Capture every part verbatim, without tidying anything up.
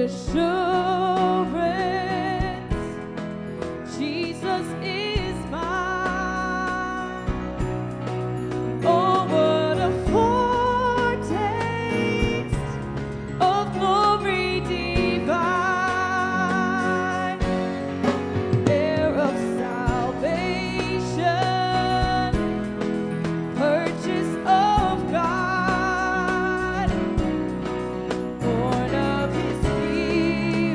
Born of His Spirit.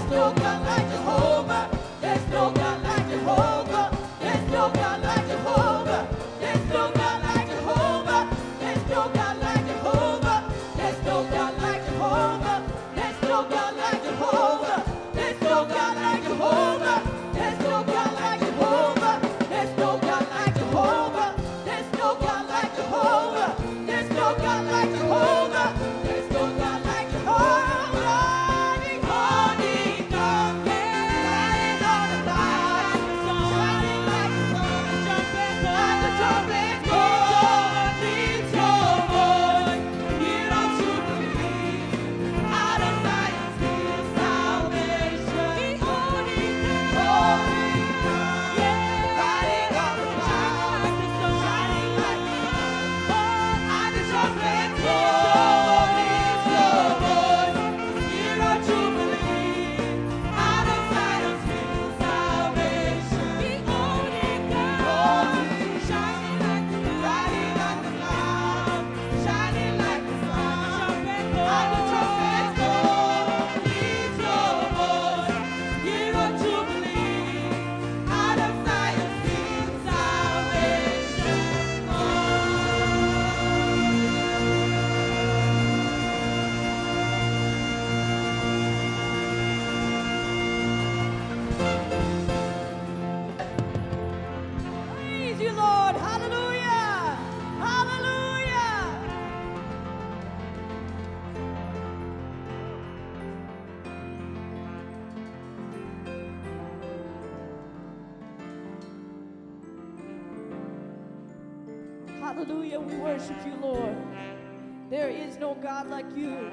Hallelujah, we worship you, Lord. There is no God like you.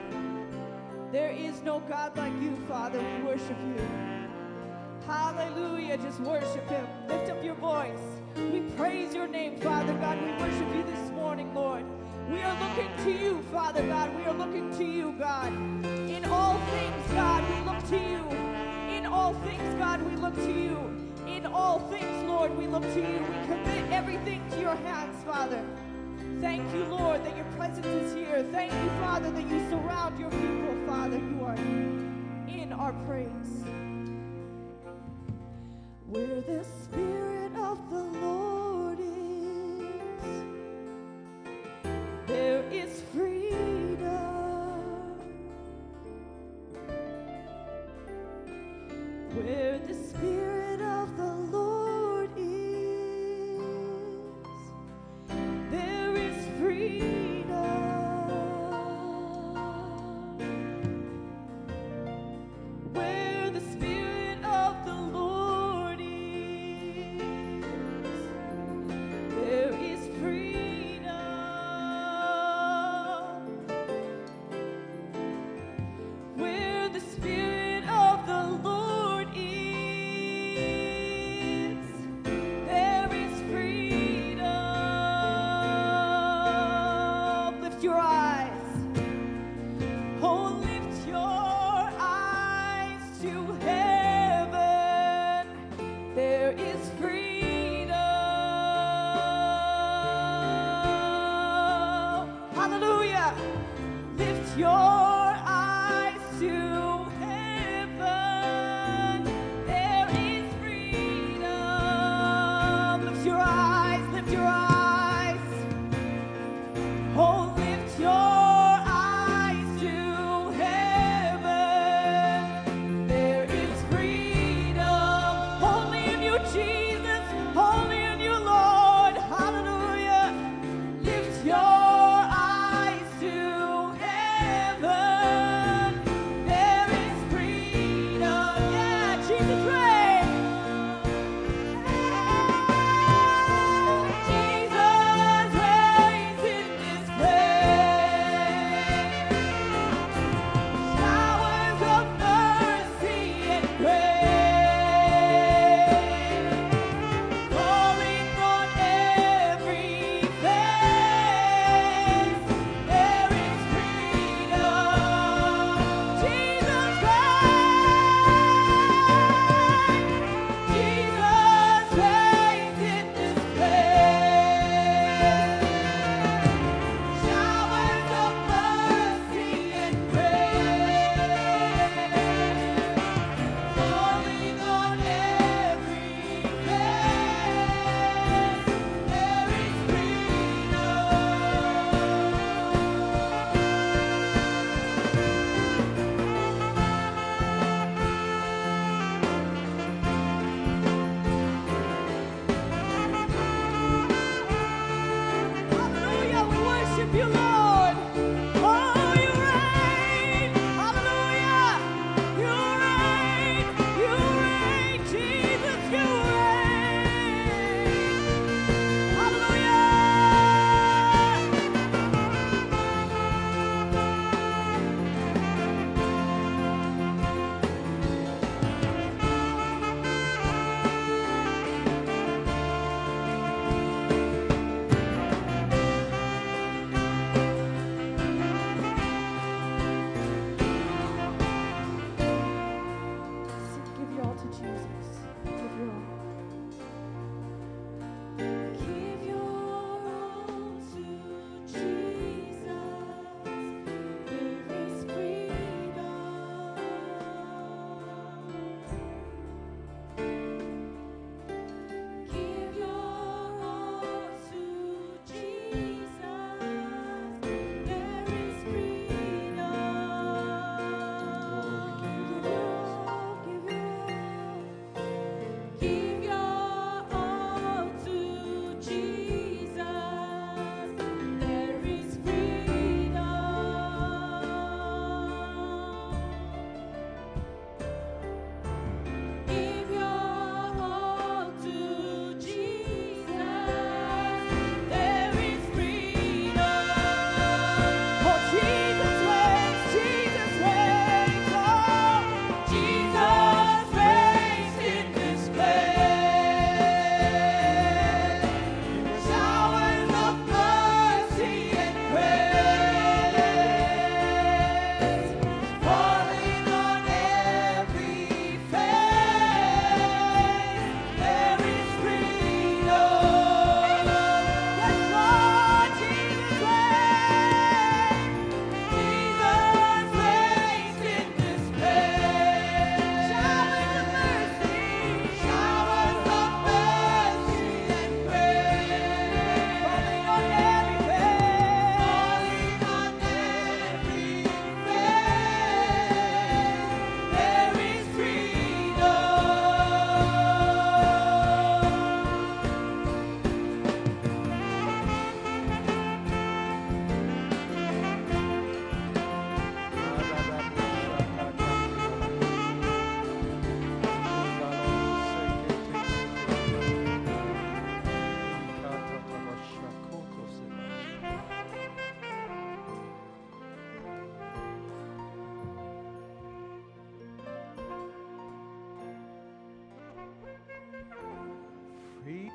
There is no God like you, Father. We worship you. Hallelujah, just worship him. Lift up your voice. We praise your name, Father God. We worship you this morning, Lord. We are looking to you, Father God. We are looking to you, God. In all things, God, we look to you. In all things, God, we look to you. In all things, Lord, we look to you. We commit everything to your hands, Father. Thank you, Lord, that your presence is here. Thank you, Father, that you surround your people, Father. You are in our praise. Where the Spirit of the Lord is, there is freedom. Where the Spirit of the Lord is, there is freedom. Where the Spirit of the Lord is, there is freedom. Where the Spirit of the Lord is,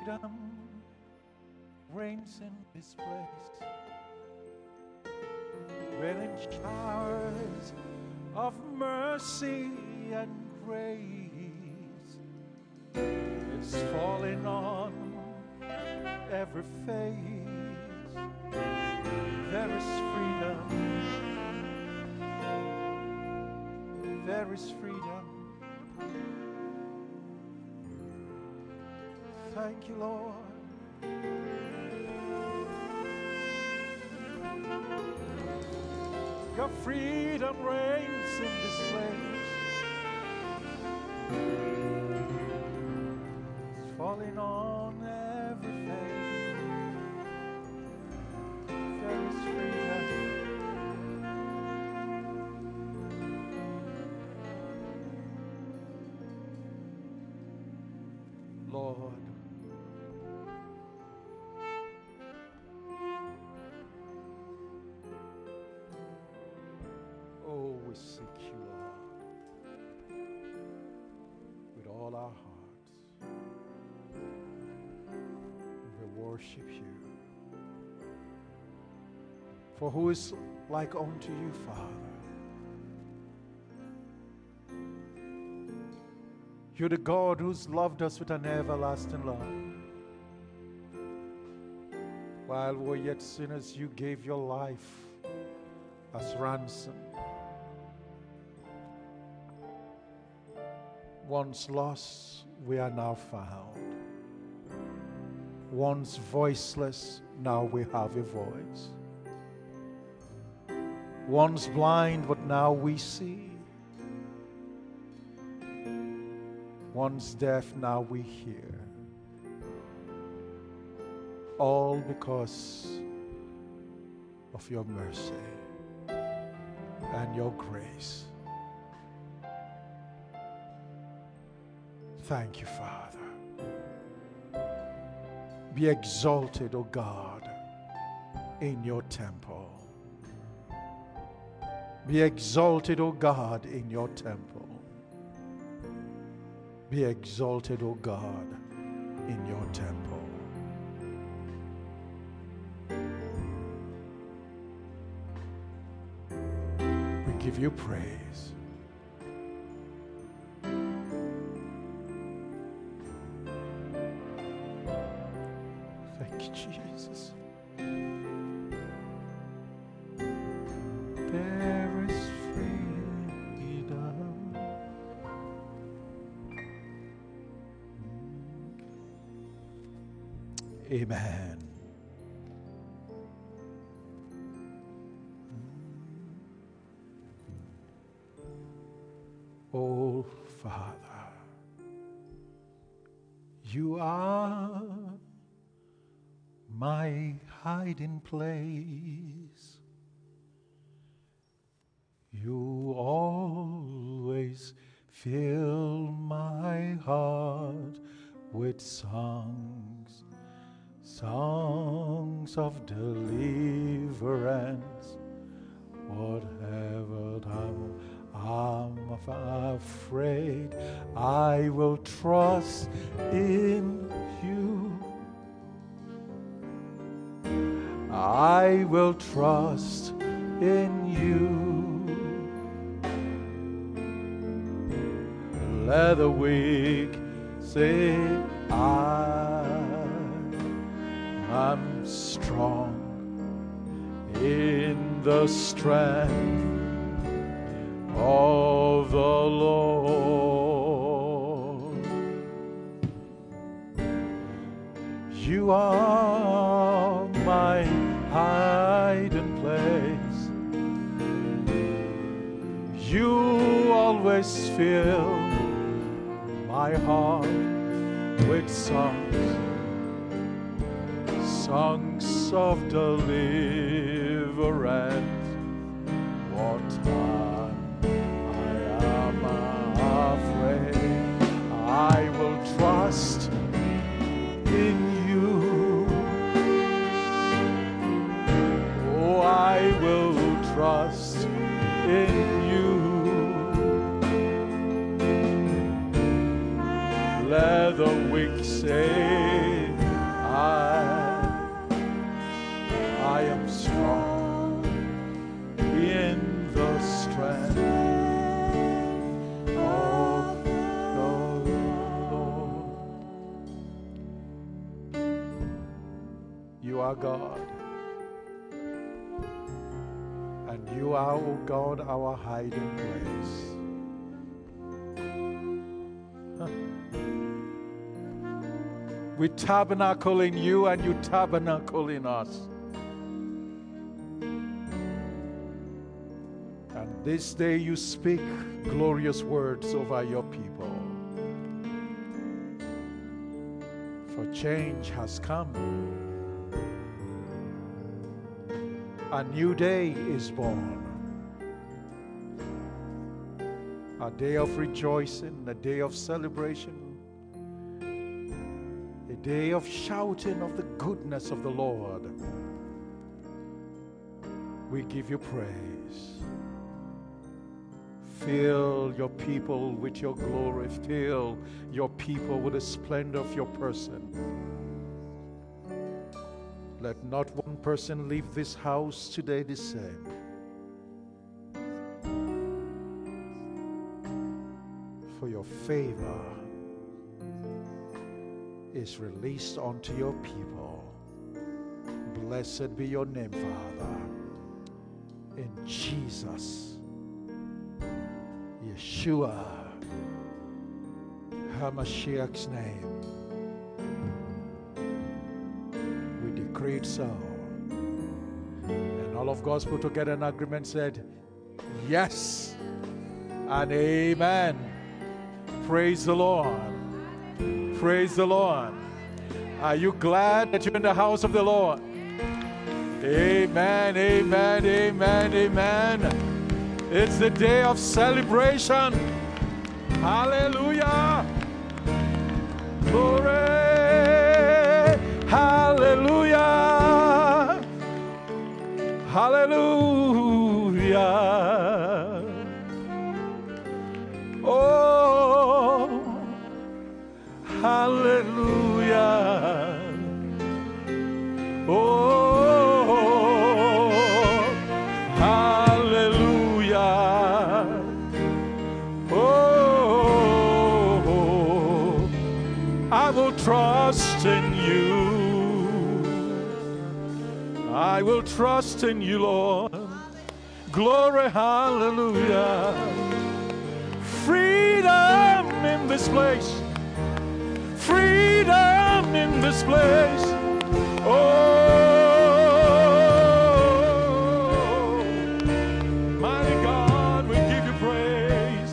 freedom reigns in this place. Raining showers of mercy and grace. It's falling on every face. There is freedom. There is freedom. Thank you, Lord. Your freedom reigns in this place. It's falling on every face. There is freedom. Lord, oh, we seek you, Lord, with all our hearts. We worship you. For who is like unto you, Father? You're the God who's loved us with an everlasting love. While we were yet sinners, you gave your life as ransom. Once lost, we are now found. Once voiceless, now we have a voice. Once blind, but now we see. Once deaf, now we hear. All because of your mercy and your grace. Thank you, Father. Be exalted, O God, in your temple. Be exalted, O God, in your temple. Be exalted, O God, in your temple. We give you praise. Thank you, Jesus. There is freedom. Amen. Oh, Father, you are my hiding place. You always fill my heart with songs. Songs of deliverance, whatever time I'm afraid, I will trust in you. I will trust in you. Let the weak say, I I'm strong in the strength of the Lord. You are my hiding place. You always fill my heart with songs. Songs of deliverance. What time I am afraid, I will trust in you. Oh, I will trust in you. Let the weak say, are God. And you are, O God, our hiding place. Huh. We tabernacle in you and you tabernacle in us. And this day you speak glorious words over your people. For change has come. A new day is born. A day of rejoicing, a day of celebration, a day of shouting of the goodness of the Lord. We give you praise. Fill your people with your glory. Fill your people with the splendor of your person. Let not one person leave this house today the same. For your favor is released unto your people. Blessed be your name, Father. In Jesus, Yeshua, HaMashiach's name, we decree it so. And all of God's people together in agreement said, yes and amen. Praise the Lord. Praise the Lord. Are you glad that you're in the house of the Lord? Amen, amen, amen, amen. It's the day of celebration. Hallelujah. Glory. Hallelujah. Hallelujah. Oh, hallelujah. Oh, I will trust in you. I will trust in you, Lord. Glory, hallelujah. Freedom in this place. Freedom in this place. Oh, mighty God, we give you praise.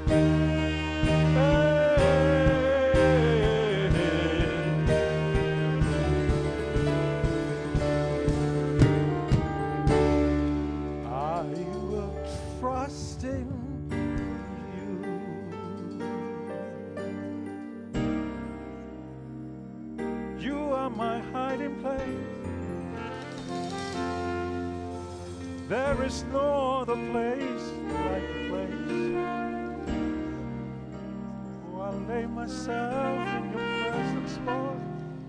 There is no other place like the place. Oh, I lay myself in your presence, Lord.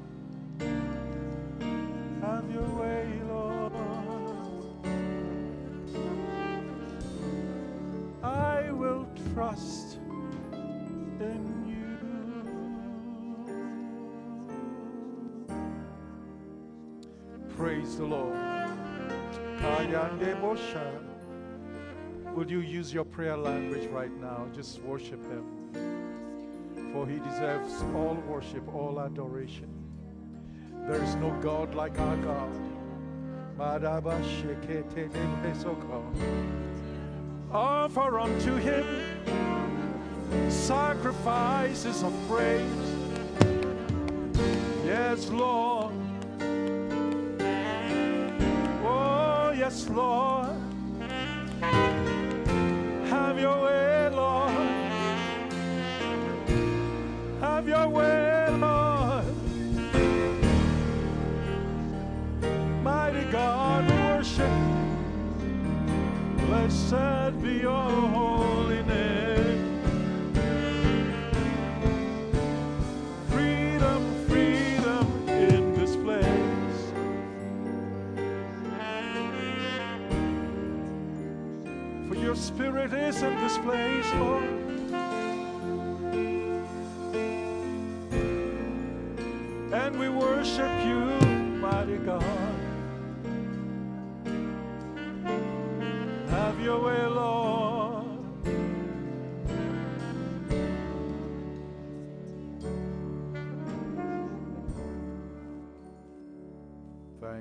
Have your way, Lord. I will trust in you. Praise the Lord. Will you use your prayer language right now? Just worship him. For he deserves all worship, all adoration. There is no God like our God. Offer unto him sacrifices of praise. Yes, Lord. Yes, Lord. Have your way, Lord. Have your way, Lord. Mighty God, we worship. Blessed be your holy name. Freedom, freedom in this place.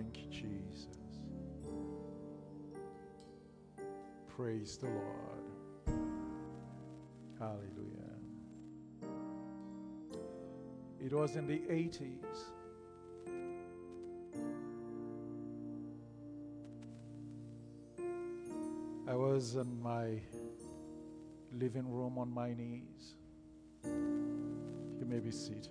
Thank you, Jesus. Praise the Lord. Hallelujah. It was in the eighties. I was in my living room on my knees. You may be seated.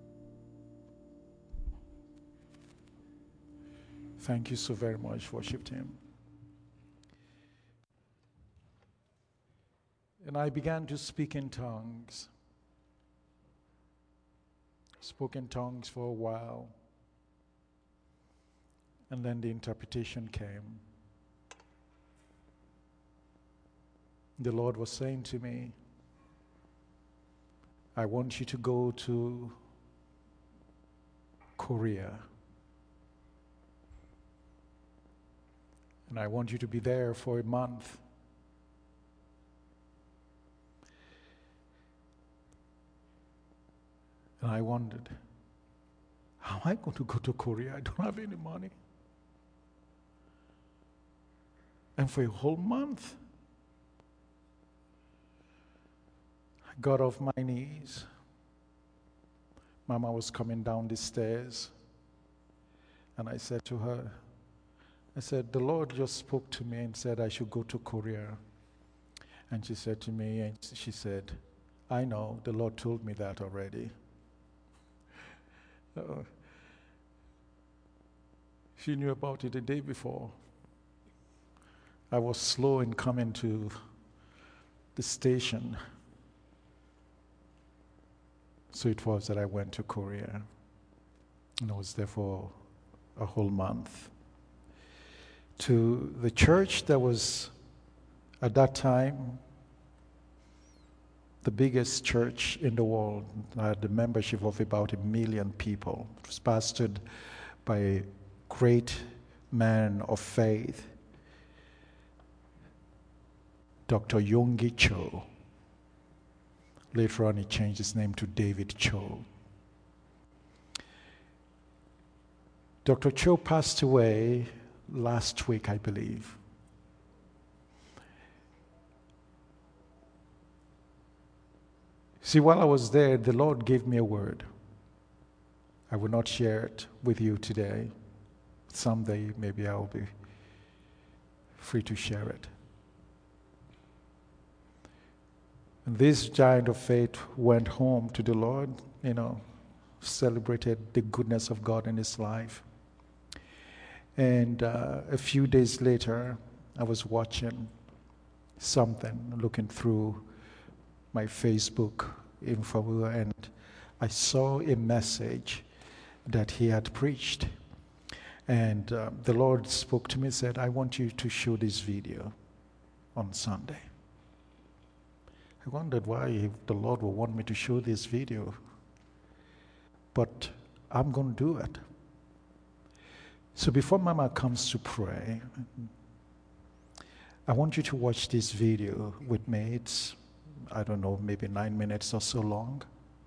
Thank you so very much, worship team. And I began to speak in tongues. Spoke in tongues for a while. And then the interpretation came. The Lord was saying to me, I want you to go to Korea. And I want you to be there for a month. And I wondered, how am I going to go to Korea? I don't have any money. And for a whole month, I got off my knees. Mama was coming down the stairs. And I said to her, I said, the Lord just spoke to me and said I should go to Korea. And she said to me, and she said, I know, the Lord told me that already. Uh, she knew about it the day before. I was slow in coming to the station. So it was that I went to Korea. And I was there for a whole month. To the church that was, at that time, the biggest church in the world, had a membership of about a million people. It was pastored by a great man of faith, Doctor Yonggi Cho. Later on, he changed his name to David Cho. Doctor Cho passed away last week, I believe. See, while I was there, the Lord gave me a word. I will not share it with you today. Someday, maybe I'll be free to share it. And this giant of faith went home to the Lord, you know, celebrated the goodness of God in his life. And uh, a few days later, I was watching something, looking through my Facebook info, and I saw a message that he had preached. And uh, the Lord spoke to me and said, I want you to show this video on Sunday. I wondered why the Lord would want me to show this video. But I'm going to do it. So before Mama comes to pray, I want you to watch this video with me. It's, I don't know, maybe nine minutes or so long.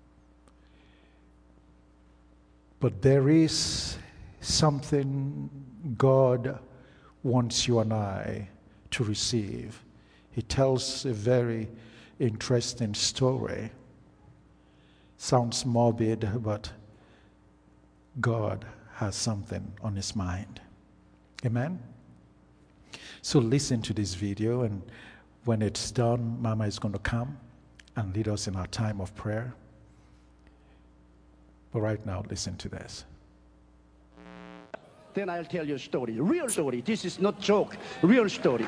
But there is something God wants you and I to receive. He tells a very interesting story. Sounds morbid, but God has something on his mind. Amen? So listen to this video, and when it's done, Mama is going to come and lead us in our time of prayer. But right now, listen to this. Then I'll tell you a story, a real story. This is not joke, real story.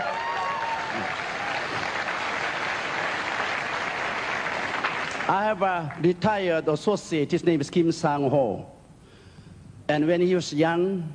I have a retired associate, his name is Kim Sang-ho. And when he was young,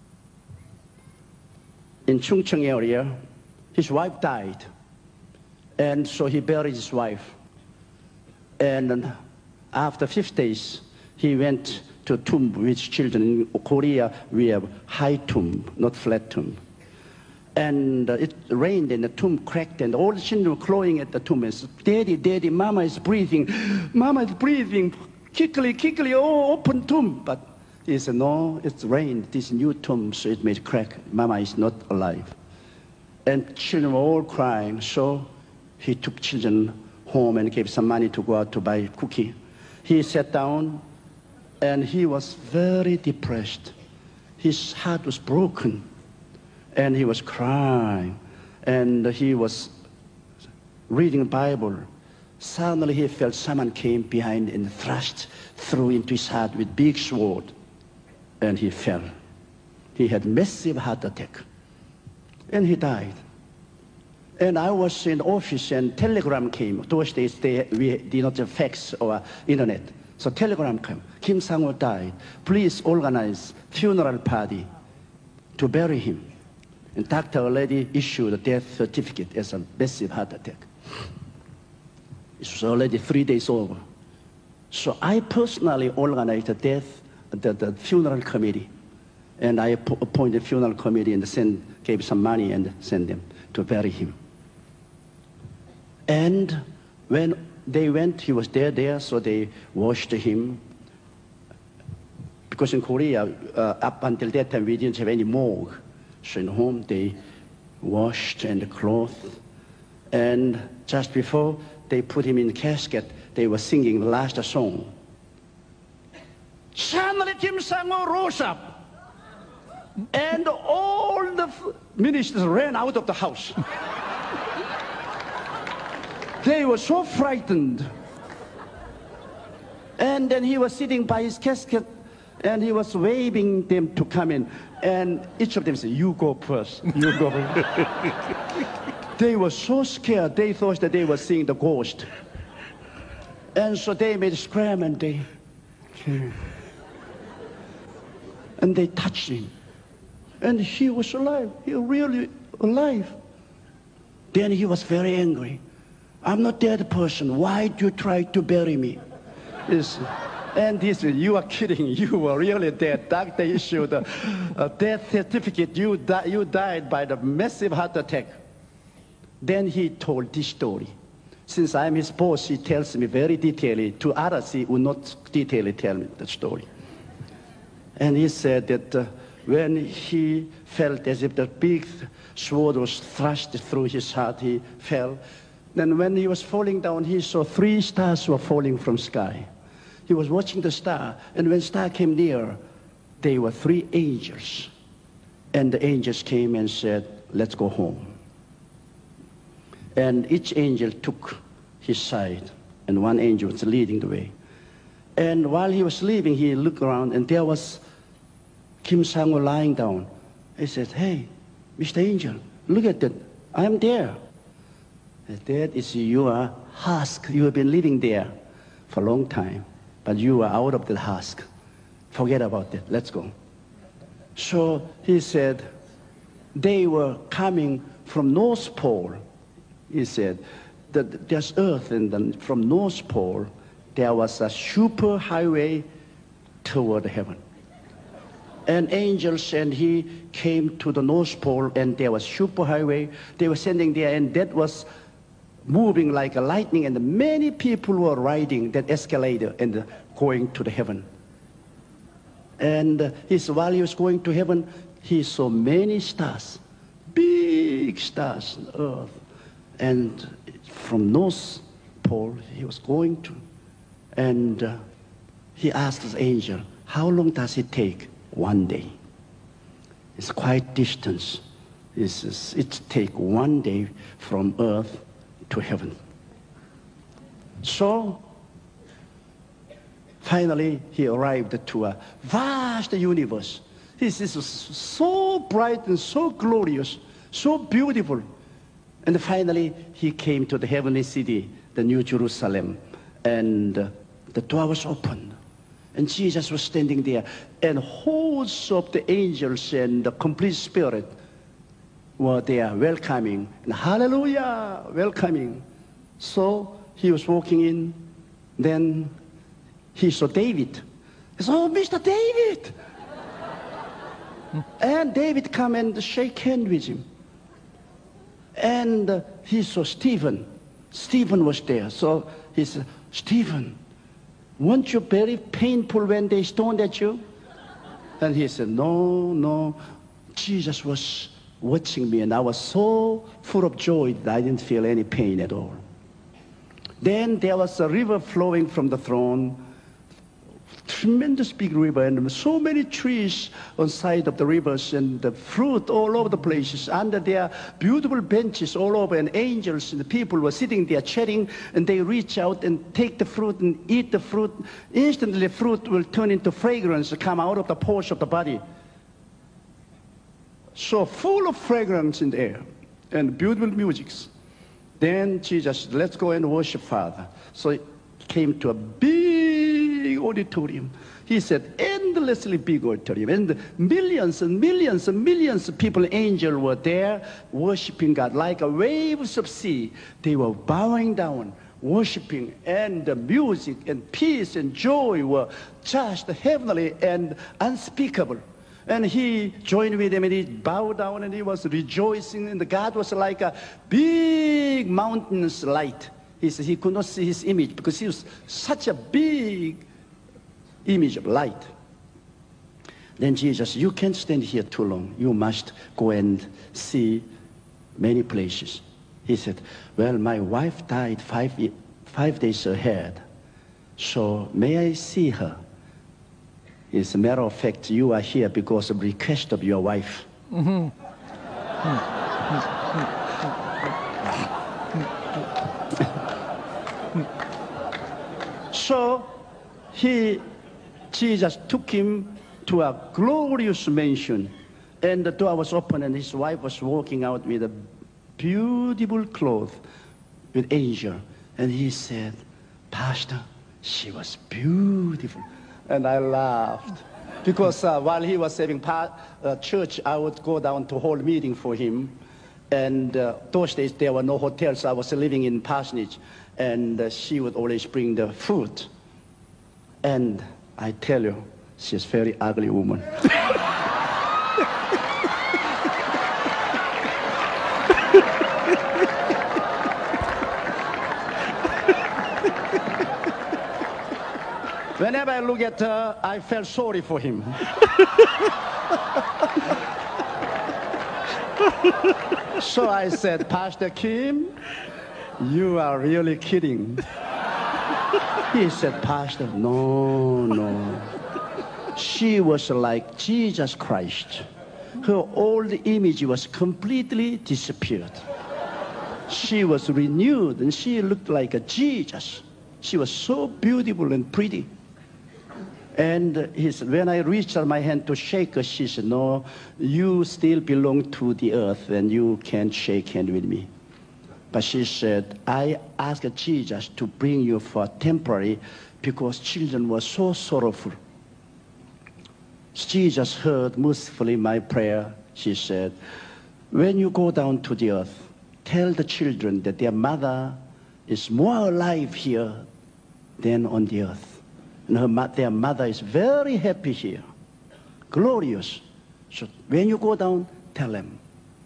in Chungcheong area, his wife died. And so he buried his wife. And after fifty days, he went to a tomb with children. In Korea, we have high tomb, not flat tomb. And uh, it rained and the tomb cracked and all the children were clawing at the tomb and said, Daddy, Daddy, Mama is breathing. Mama is breathing. Quickly, quickly, oh, open tomb. But He said, no, it's rain. This new tomb, so it may crack. Mama is not alive. And children were all crying, so he took children home and gave some money to go out to buy cookie. He sat down, and he was very depressed. His heart was broken, and he was crying, and he was reading the Bible. Suddenly he felt someone came behind and thrust through into his heart with big sword, and he fell. He had massive heart attack, and he died. And I was in the office, and telegram came. Those days they, we did not have fax or internet. So telegram came. Kim Sang-woo died. Please organize funeral party to bury him. And doctor already issued a death certificate as a massive heart attack. It was already three days over. So I personally organized the death, the, the funeral committee. And I appointed a funeral committee and send, gave some money and sent them to bury him. And when they went, he was there, there, so they washed him. Because in Korea, uh, up until that time, we didn't have any morgue. So in home, they washed and clothed. And just before they put him in the casket, they were singing the last song. Suddenly, Kim Sang-woo rose up, and all the ministers ran out of the house. They were so frightened. And then he was sitting by his casket, and he was waving them to come in. And each of them said, you go first, you go first. They were so scared, they thought that they were seeing the ghost. And so they made a scram, and they came. And they touched him. And he was alive, he was really alive. Then he was very angry. I'm not dead person. Why do you try to bury me? Yes. And he said, you are kidding. You were really dead. Doctor issued a, a death certificate. You, di you died by the massive heart attack. Then he told this story. Since I'm his boss, he tells me very detailedly. To others, he would not detailedly tell me the story. And he said that uh, when he felt as if the big sword was thrust through his heart, he fell. Then when he was falling down, he saw three stars were falling from sky. He was watching the star, and when star came near, they were three angels. And the angels came and said, let's go home. And each angel took his side, and one angel was leading the way. And while he was leaving, he looked around, and there was Kim Sang-woo lying down. He said, hey, Mister Angel, look at that. I'm there. That is your husk. You have been living there for a long time, but you are out of the husk. Forget about that. Let's go. So he said, they were coming from North Pole. He said, that there's earth, and then from North Pole, there was a super highway toward heaven. And angels, and he came to the North Pole, and there was super highway. They were sending there, and that was moving like a lightning, and many people were riding that escalator and going to the heaven. And he said, while he was going to heaven, he saw many stars, big stars on earth. And from North Pole, he was going to. And uh, he asked the angel, how long does it take? One day. It's quite distance. It's, it takes one day from earth to heaven. So, finally, he arrived to a vast universe. This is so bright and so glorious, so beautiful. And finally, he came to the heavenly city, the New Jerusalem, and uh, the door was open. And Jesus was standing there, and hosts of the angels and the complete spirit were there welcoming, and hallelujah, welcoming. So he was walking in, then he saw David. He said, oh, Mister David. And David come and shake hand with him. And uh, he saw Stephen. Stephen was there. So he said, Stephen, weren't you very painful when they stoned at you? And he said, no, no. Jesus was watching me, and I was so full of joy that I didn't feel any pain at all. Then there was a river flowing from the throne, tremendous big river, and so many trees on side of the rivers, and the fruit all over the places. Under there, beautiful benches all over, and angels and the people were sitting there chatting, and they reach out and take the fruit and eat the fruit. Instantly, the fruit will turn into fragrance, come out of the pores of the body. So full of fragrance in the air and beautiful musics. Then Jesus, let's go and worship Father. So he came to a big auditorium. He said, endlessly big auditorium. And millions and millions and millions of people, angels were there worshiping God. Like a waves of sea, they were bowing down, worshiping. And the music and peace and joy were just heavenly and unspeakable. And he joined with them, and he bowed down, and he was rejoicing. And the God was like a big mountain's light. He said he could not see his image because he was such a big image of light. Then Jesus, you can't stand here too long. You must go and see many places. He said, well, my wife died five, five days ahead, so may I see her? As a matter of fact, you are here because of request of your wife. Mm-hmm. So he, Jesus took him to a glorious mansion, and the door was open, and his wife was walking out with a beautiful cloth with angel. And he said, Pastor, she was beautiful. And I laughed because uh, while he was having part, uh, church, I would go down to hold meeting for him. And uh, those days there were no hotels. I was living in Parsonage, and uh, she would always bring the food. And I tell you, she's a very ugly woman. Whenever I look at her, I felt sorry for him. So I said, Pastor Kim, you are really kidding. He said, Pastor, no, no. She was like Jesus Christ. Her old image was completely disappeared. She was renewed, and she looked like a Jesus. She was so beautiful and pretty. And he said, when I reached out my hand to shake her, she said, no, you still belong to the earth, and you can't shake hand with me. But she said, I asked Jesus to bring you for temporary because children were so sorrowful. Jesus heard mercifully my prayer. She said, when you go down to the earth, tell the children that their mother is more alive here than on the earth. And her, their mother is very happy here, glorious. So when you go down, tell them.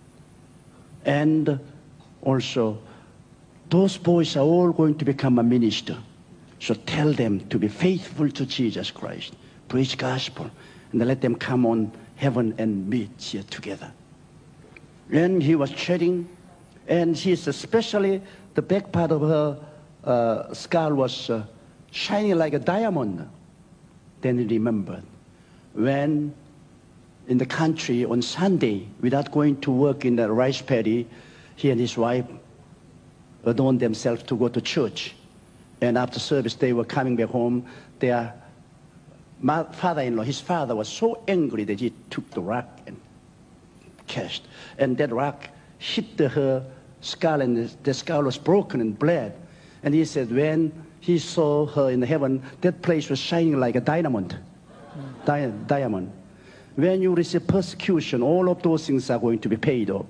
And also, those boys are all going to become a minister. So tell them to be faithful to Jesus Christ, preach gospel, and let them come on heaven and meet here together. And he was chatting, and she's especially, the back part of her uh, skull was uh, shining like a diamond. Then he remembered when in the country on Sunday, without going to work in the rice paddy, he and his wife adorned themselves to go to church. And after service, they were coming back home. Their father-in-law, his father, was so angry that he took the rock and cast. And that rock hit her skull, and the skull was broken and bled. And he said, when he saw her in heaven, that place was shining like a diamond. Di diamond. When you receive persecution, all of those things are going to be paid off.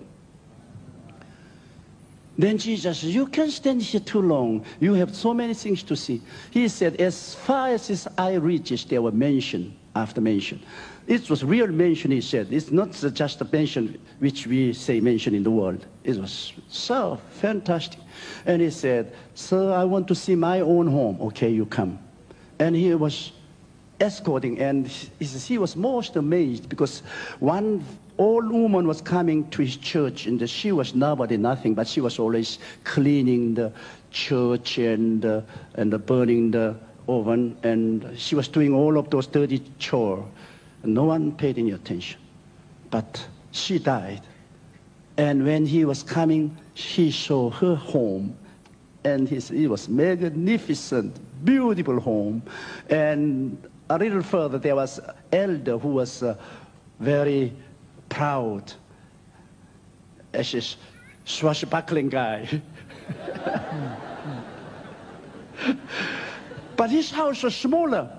Then Jesus said, you can't stand here too long. You have so many things to see. He said, as far as his eye reaches, there were mention after mention. It was real mention, he said. It's not just a mention which we say mention in the world. It was so fantastic. And he said, sir, I want to see my own home. Okay, you come. And he was escorting, and he, he was most amazed because one old woman was coming to his church, and she was nobody, nothing, but she was always cleaning the church and uh, and uh, burning the oven, and she was doing all of those dirty chores. No one paid any attention, but she died. And when he was coming, he saw her home, and his, it was magnificent, beautiful home. And a little further, there was an elder who was uh, very proud, as a swashbuckling guy. But his house was smaller.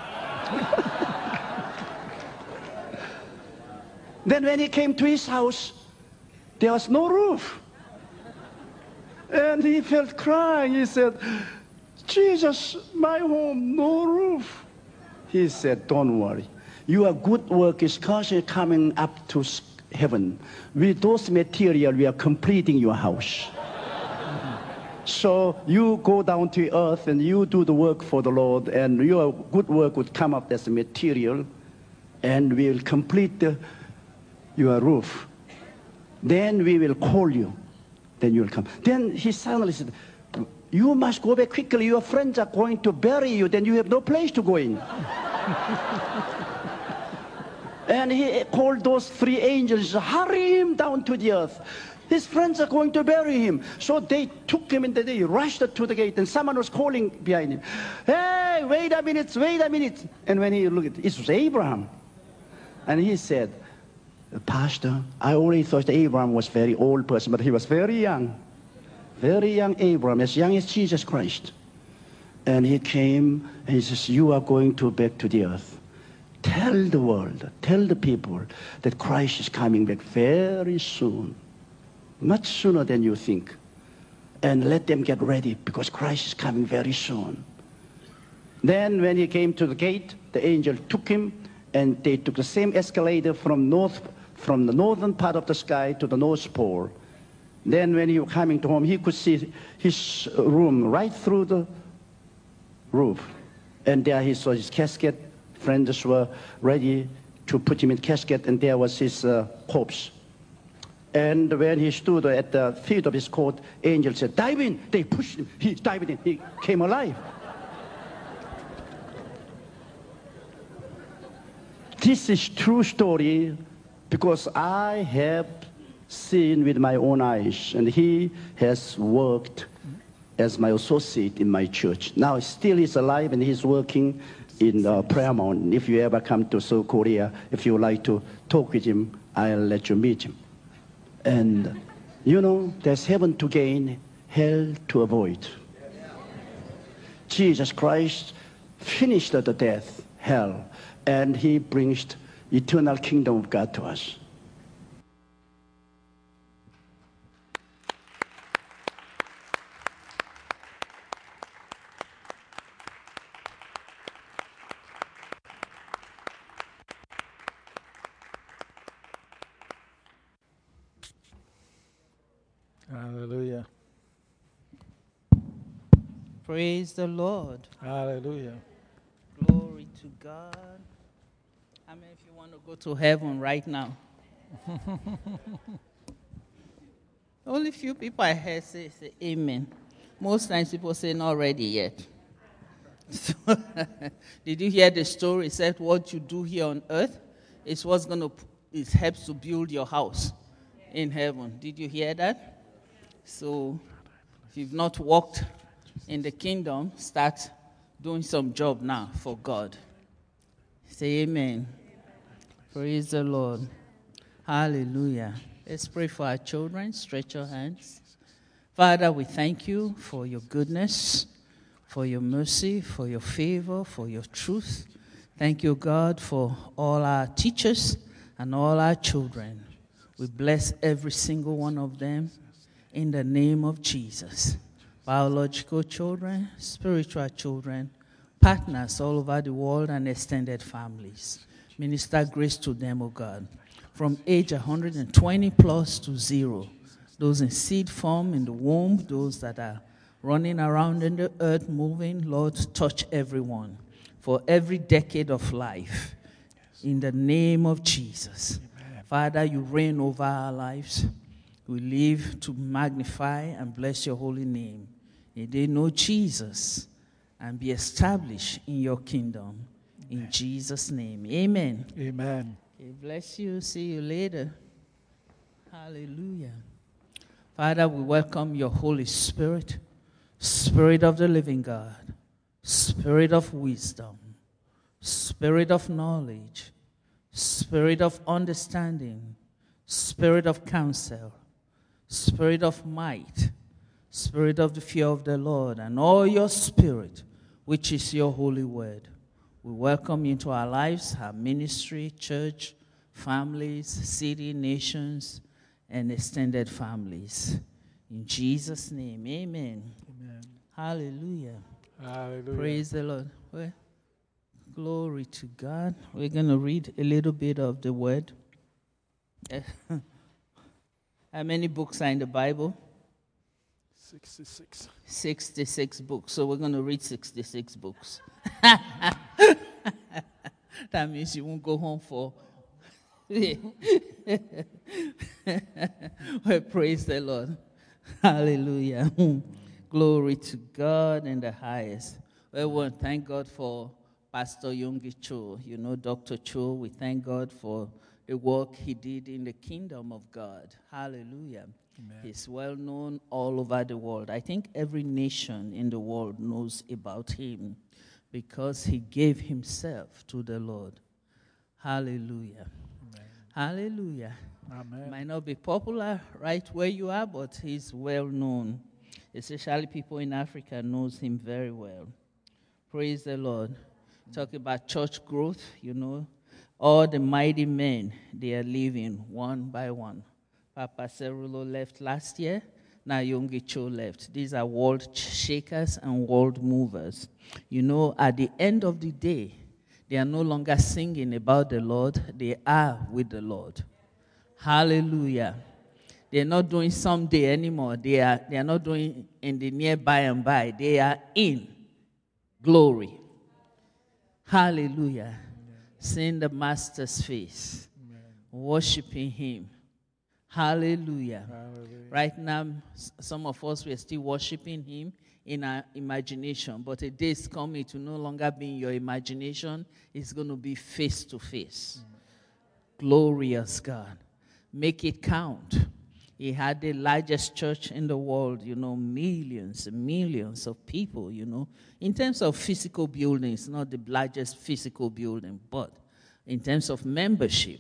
Then when he came to his house, there was no roof. And he felt crying. He said, Jesus, my home, no roof. He said, don't worry. Your good work is constantly coming up to heaven. With those material, we are completing your house. So you go down to earth and you do the work for the Lord, and your good work would come up as a material, and we will complete the, your roof. Then we will call you. Then you will come. Then he suddenly said, you must go back quickly. Your friends are going to bury you. Then you have no place to go in. And he called those three angels, hurry him down to the earth. His friends are going to bury him. So they took him and they rushed to the gate, and someone was calling behind him, hey, wait a minute, wait a minute. And when he looked, it was Abraham. And he said, Pastor, I already thought Abraham was a very old person, but he was very young. Very young Abraham, as young as Jesus Christ. And he came and he says, you are going to back to the earth. Tell the world, tell the people that Christ is coming back very soon. Much sooner than you think. And let them get ready, because Christ is coming very soon. Then when he came to the gate, the angel took him, and they took the same escalator from north, from the northern part of the sky to the North Pole. Then when he was coming to home, he could see his room right through the roof. And there he saw his casket. Friends were ready to put him in casket, and there was his uh, corpse. And when he stood at the feet of his court, angel said, dive in. They pushed him. He dived in. He came alive. This is true story, because I have seen with my own eyes, and he has worked as my associate in my church. Now still he's alive, and he's working in uh, Prayer Mountain. If you ever come to South Korea, if you would like to talk with him, I'll let you meet him. And, you know, there's heaven to gain, hell to avoid. Jesus Christ finished the death, hell, and he brings eternal kingdom of God to us. Hallelujah. Praise the Lord. Hallelujah. Glory to God. I mean, if you want to go to heaven right now. Only few people I heard say, say amen. Most times people say not ready yet. So, did you hear the story? It said what you do here on earth is what's going to, it helps to build your house in heaven. Did you hear that? So, if you've not walked in the kingdom, start doing some job now for God. Say amen. Praise the Lord. Hallelujah. Let's pray for our children. Stretch your hands. Father, we thank you for your goodness, for your mercy, for your favor, for your truth. Thank you, God, for all our teachers and all our children. We bless every single one of them in the name of Jesus. Biological children, spiritual children, partners all over the world, and extended families. Minister grace to them, O God. From age one hundred twenty plus to zero. Those in seed form, in the womb, those that are running around in the earth, moving, Lord, touch everyone. for every decade of life. Yes. In the name of Jesus. Amen. Father, you reign over our lives. We live to magnify and bless your holy name. May they know Jesus and be established in your kingdom. Amen. In Jesus' name. Amen. Amen. Okay, bless you. See you later. Hallelujah. Father, we welcome your Holy Spirit, Spirit of the living God, Spirit of wisdom, Spirit of knowledge, Spirit of understanding, Spirit of counsel, Spirit of might, Spirit of the fear of the Lord, and all your Spirit, which is your holy word. We welcome you into our lives, our ministry, church, families, city, nations, and extended families. In Jesus' name, amen. Amen. Hallelujah. Hallelujah. Praise the Lord. Well, glory to God. We're going to read a little bit of the word. How many books are in the Bible? sixty-six. sixty-six books. So we're going to read sixty-six books. That means you won't go home for... Well, praise the Lord. Hallelujah. Glory to God in the highest. Well, we want to thank God for Pastor Yonggi Cho. You know, Doctor Cho, we thank God for the work he did in the kingdom of God. Hallelujah. Amen. He's well known all over the world. I think every nation in the world knows about him because he gave himself to the Lord. Hallelujah. Amen. Hallelujah. Amen. Might not be popular right where you are, but he's well known. Especially people in Africa knows him very well. Praise the Lord. Talk about church growth, you know. All the mighty men, they are leaving one by one. Papa Cerulo left last year. Now Yonggi Cho left. These are world shakers and world movers. You know, at the end of the day, they are no longer singing about the Lord. They are with the Lord. Hallelujah. They're not doing someday anymore. They are, they are not doing in the near by and by. They are in glory. Hallelujah. Amen. Seeing the Master's face. Amen. Worshiping him. Hallelujah. Hallelujah. Right now, some of us, we are still worshiping him in our imagination. But a day is coming to no longer be in your imagination. It's going to be face to face. Glorious God. Make it count. He had the largest church in the world, you know, millions and millions of people, you know. In terms of physical buildings, not the largest physical building, but in terms of membership,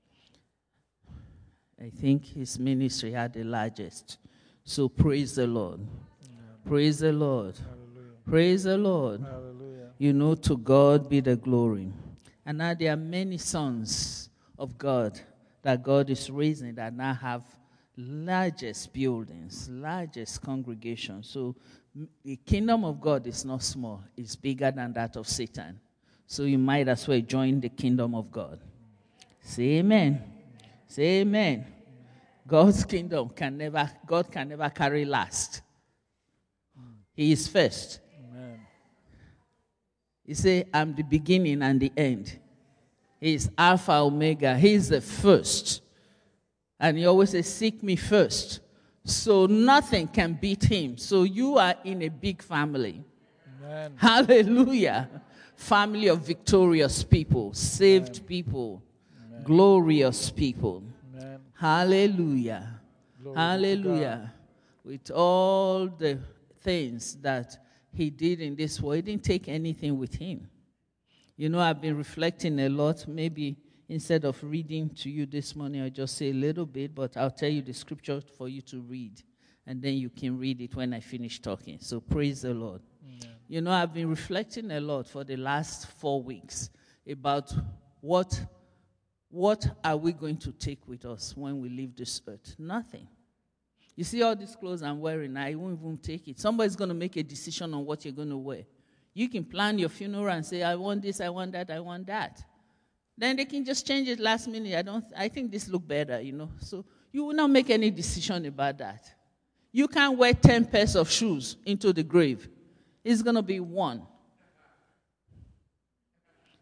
I think his ministry had the largest. So praise the Lord. Yeah. Praise the Lord. Hallelujah. Praise the Lord. Hallelujah. You know, to God be the glory. And now there are many sons of God that God is raising that now have largest buildings, largest congregations. So the kingdom of God is not small. It's bigger than that of Satan. So you might as well join the kingdom of God. Say amen. Say amen. God's kingdom can never, God can never carry last. He is first. Amen. He said, I'm the beginning and the end. He is Alpha, Omega. He is the first. And he always says, seek me first. So nothing can beat him. So you are in a big family. Amen. Hallelujah. Family of victorious people, saved Amen. People, Amen. Glorious people. Amen. Hallelujah. Glory Hallelujah. With all the things that he did in this world, he didn't take anything with him. You know, I've been reflecting a lot. Maybe instead of reading to you this morning, I'll just say a little bit, but I'll tell you the scripture for you to read. And then you can read it when I finish talking. So praise the Lord. Amen. You know, I've been reflecting a lot for the last four weeks about what, what are we going to take with us when we leave this earth? Nothing. You see all these clothes I'm wearing, I won't even take it. Somebody's going to make a decision on what you're going to wear. You can plan your funeral and say, I want this, I want that, I want that. Then they can just change it last minute. I don't. I think this look better, you know. So you will not make any decision about that. You can't wear ten pairs of shoes into the grave. It's going to be one.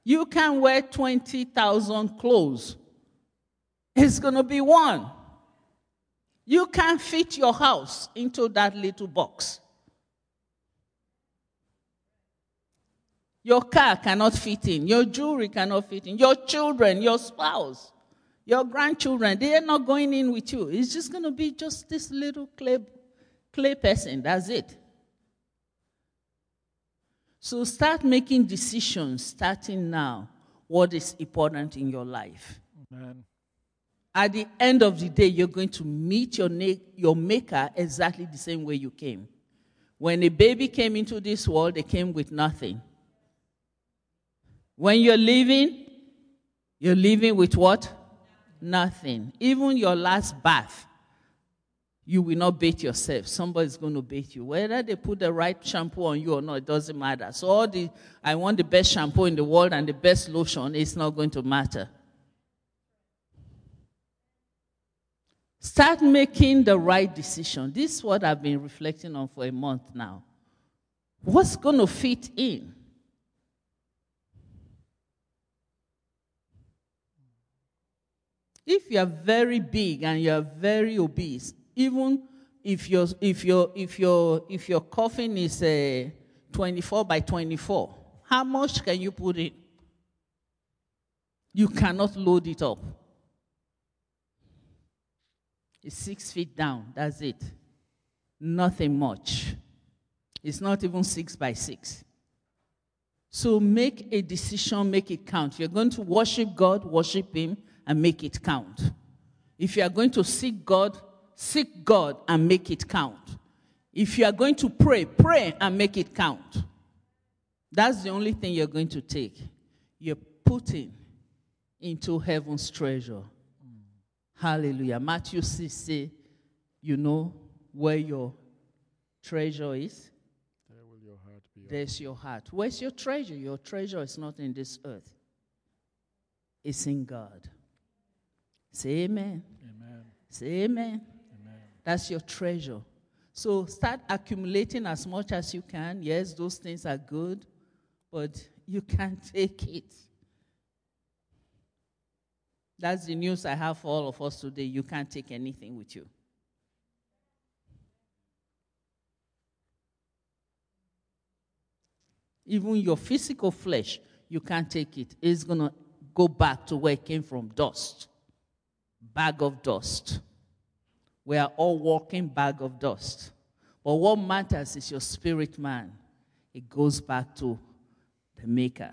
You can wear twenty thousand clothes. It's going to be one. You can't fit your house into that little box. Your car cannot fit in. Your jewelry cannot fit in. Your children, your spouse, your grandchildren, they are not going in with you. It's just going to be just this little clay, clay person. That's it. So start making decisions starting now. What is important in your life? Amen. At the end of the day, you're going to meet your, na- your maker exactly the same way you came. When a baby came into this world, they came with nothing. When you're living, you're living with what? Nothing. Even your last bath, you will not bathe yourself. Somebody's going to bathe you. Whether they put the right shampoo on you or not, it doesn't matter. So all the, I want the best shampoo in the world and the best lotion, it's not going to matter. Start making the right decision. This is what I've been reflecting on for a month now. What's going to fit in? If you are very big and you are very obese, even if your if your if your if your coffin is uh, twenty-four by twenty-four, how much can you put in? You cannot load it up. It's six feet down. That's it. Nothing much. It's not even six by six. So make a decision, make it count. If you're going to worship God, worship Him, and make it count. If you are going to seek God, seek God and make it count. If you are going to pray, pray and make it count. That's the only thing you're going to take. You're putting into heaven's treasure. Mm. Hallelujah. Matthew six says, you know where your treasure is? There will your heart be. There's your heart. Where's your treasure? Your treasure is not in this earth. It's in God. Say amen. Amen. Say amen. Amen. That's your treasure. So start accumulating as much as you can. Yes, those things are good, but you can't take it. That's the news I have for all of us today. You can't take anything with you. Even your physical flesh, you can't take it. It's going to go back to where it came from, dust. Bag of dust. We are all walking bag of dust. But what matters is your spirit man. It goes back to the maker.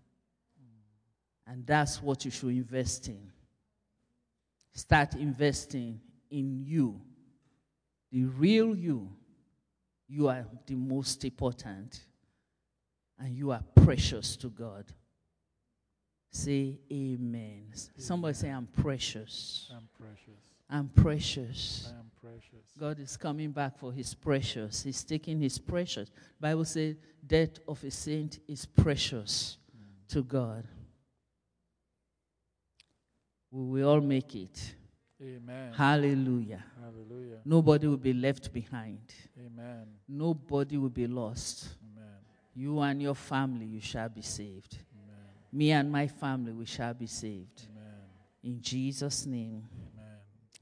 And that's what you should invest in. Start investing in you. The real you. You are the most important. And you are precious to God. Say amen. Amen. Somebody say, I'm precious. I'm precious. I'm precious. I am precious. God is coming back for his precious. He's taking his precious. The Bible says, death of a saint is precious mm. to God. We will all make it. Amen. Hallelujah. Hallelujah. Nobody will be left behind. Amen. Nobody will be lost. Amen. You and your family, you shall be saved. Amen. Me and my family, we shall be saved. Amen. In Jesus' name. Amen.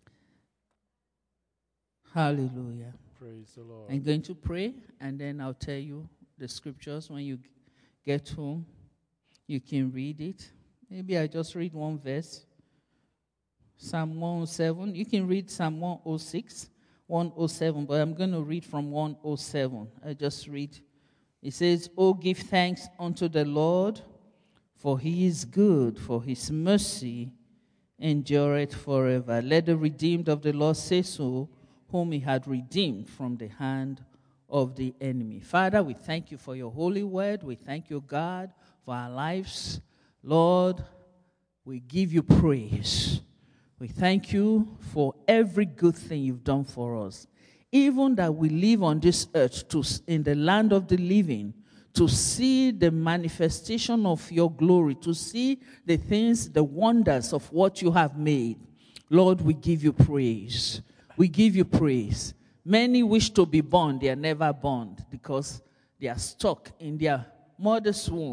Hallelujah. Praise the Lord. I'm going to pray, and then I'll tell you the scriptures. When you get home, you can read it. Maybe I just read one verse. Psalm one oh seven. You can read Psalm one oh six, one oh seven, but I'm going to read from one oh seven. I just read. It says, "Oh, give thanks unto the Lord, for he is good, for his mercy endureth forever. Let the redeemed of the Lord say so, whom he had redeemed from the hand of the enemy." Father, we thank you for your holy word. We thank you, God, for our lives. Lord, we give you praise. We thank you for every good thing you've done for us. Even that we live on this earth to, in the land of the living, to see the manifestation of your glory, to see the things, the wonders of what you have made. Lord, we give you praise. We give you praise. Many wish to be born, they are never born because they are stuck in their mother's womb.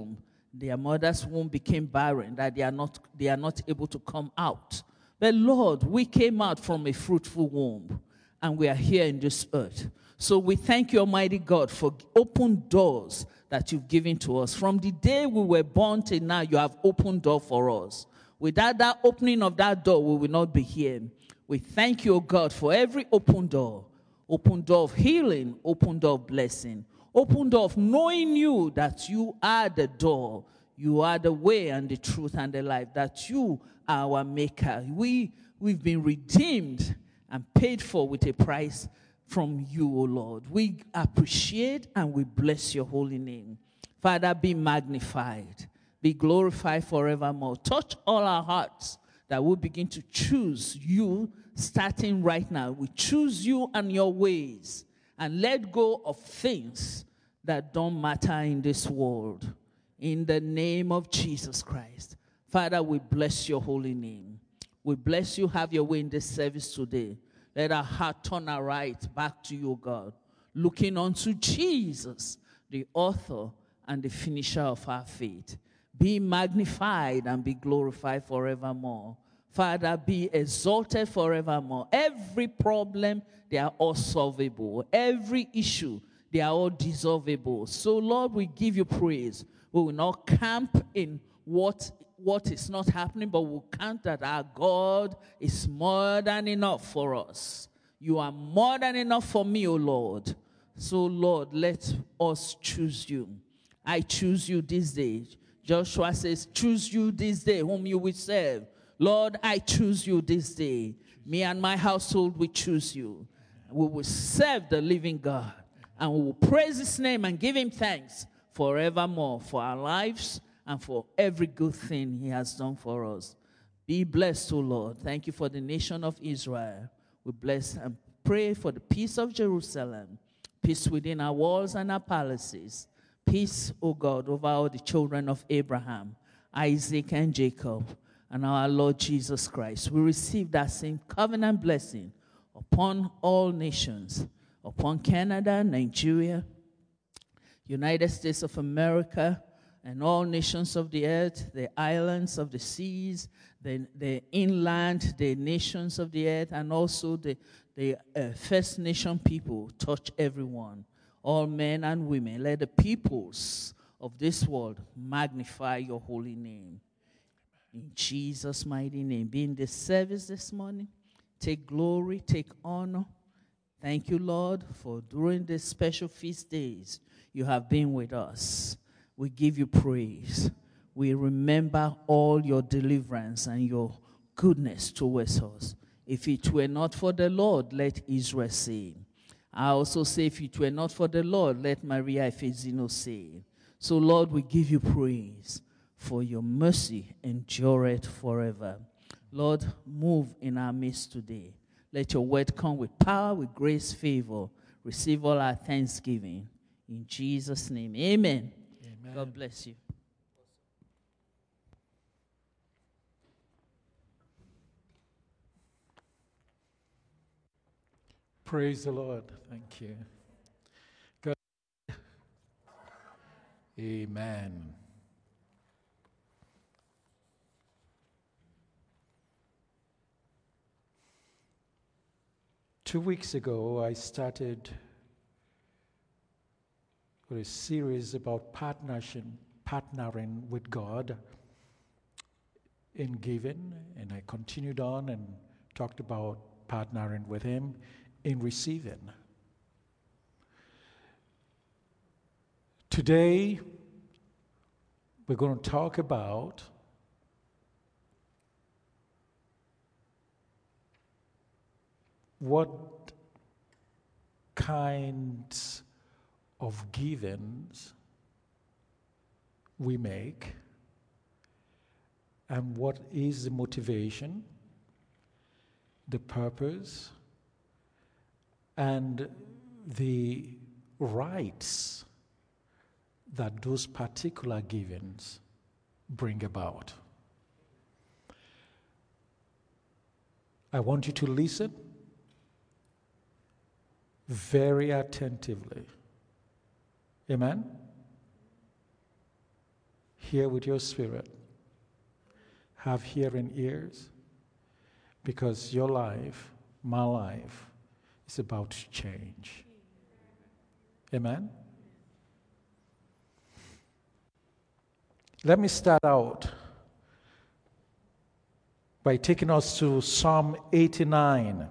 their mother's womb became barren, that they are not, they are not able to come out. But Lord, we came out from a fruitful womb, and we are here in this earth. So we thank you, Almighty God, for open doors that you've given to us. From the day we were born till now, you have opened door for us. Without that opening of that door, we will not be here. We thank you, O God, for every open door. Open door of healing, open door of blessing, open door of knowing you, that you are the door. You are the way and the truth and the life, that you are our maker. We, we've been redeemed and paid for with a price from you, O Lord. We appreciate and we bless your holy name. Father, be magnified, be glorified forevermore. Touch all our hearts, that we'll begin to choose you starting right now. We choose you and your ways, and let go of things that don't matter in this world. In the name of Jesus Christ. Father, we bless your holy name. We bless you. Have your way in this service today. Let our heart turn our right back to you, God, looking unto Jesus, the author and the finisher of our faith. Be magnified and be glorified forevermore. Father, be exalted forevermore. Every problem, they are all solvable. Every issue, they are all dissolvable. So, Lord, we give you praise. We will not camp in what, what is not happening, but we'll count that our God is more than enough for us. You are more than enough for me, O Lord. So, Lord, let us choose you. I choose you this day. Joshua says, choose you this day whom you will serve. Lord, I choose you this day. Me and my household, we choose you. We will serve the living God, and we will praise his name and give him thanks forevermore for our lives and for every good thing he has done for us. Be blessed, O Lord. Thank you for the nation of Israel. We bless and pray for the peace of Jerusalem, peace within our walls and our palaces, peace, O God, over all the children of Abraham, Isaac, and Jacob, and our Lord Jesus Christ. We receive that same covenant blessing upon all nations, upon Canada, Nigeria, United States of America, and all nations of the earth, the islands of the seas, the, the inland, the nations of the earth, and also the, the uh, First Nation people. Touch everyone, all men and women. Let the peoples of this world magnify your holy name. In Jesus' mighty name. Be in this service this morning. Take glory, take honor. Thank you, Lord, for during these special feast days, you have been with us. We give you praise. We remember all your deliverance and your goodness towards us. If it were not for the Lord, let Israel say. I also say, if it were not for the Lord, let Maria Efezino say. So, Lord, we give you praise, for your mercy endureth forever. Lord, move in our midst today. Let your word come with power, with grace, favor. Receive all our thanksgiving. In Jesus' name, amen. Amen. God bless you. Praise the Lord. Thank you. God. Amen. Two weeks ago, I started with a series about partnership, partnering with God in giving, and I continued on and talked about partnering with Him in receiving. Today, we're going to talk about what kinds of givings we make and what is the motivation, the purpose, and the rights that those particular givings bring about. I want you to listen very attentively. Amen? hear with your spirit, have hearing ears, because your life, my life, is about to change. Amen? Let me start out by taking us to Psalm eighty-nine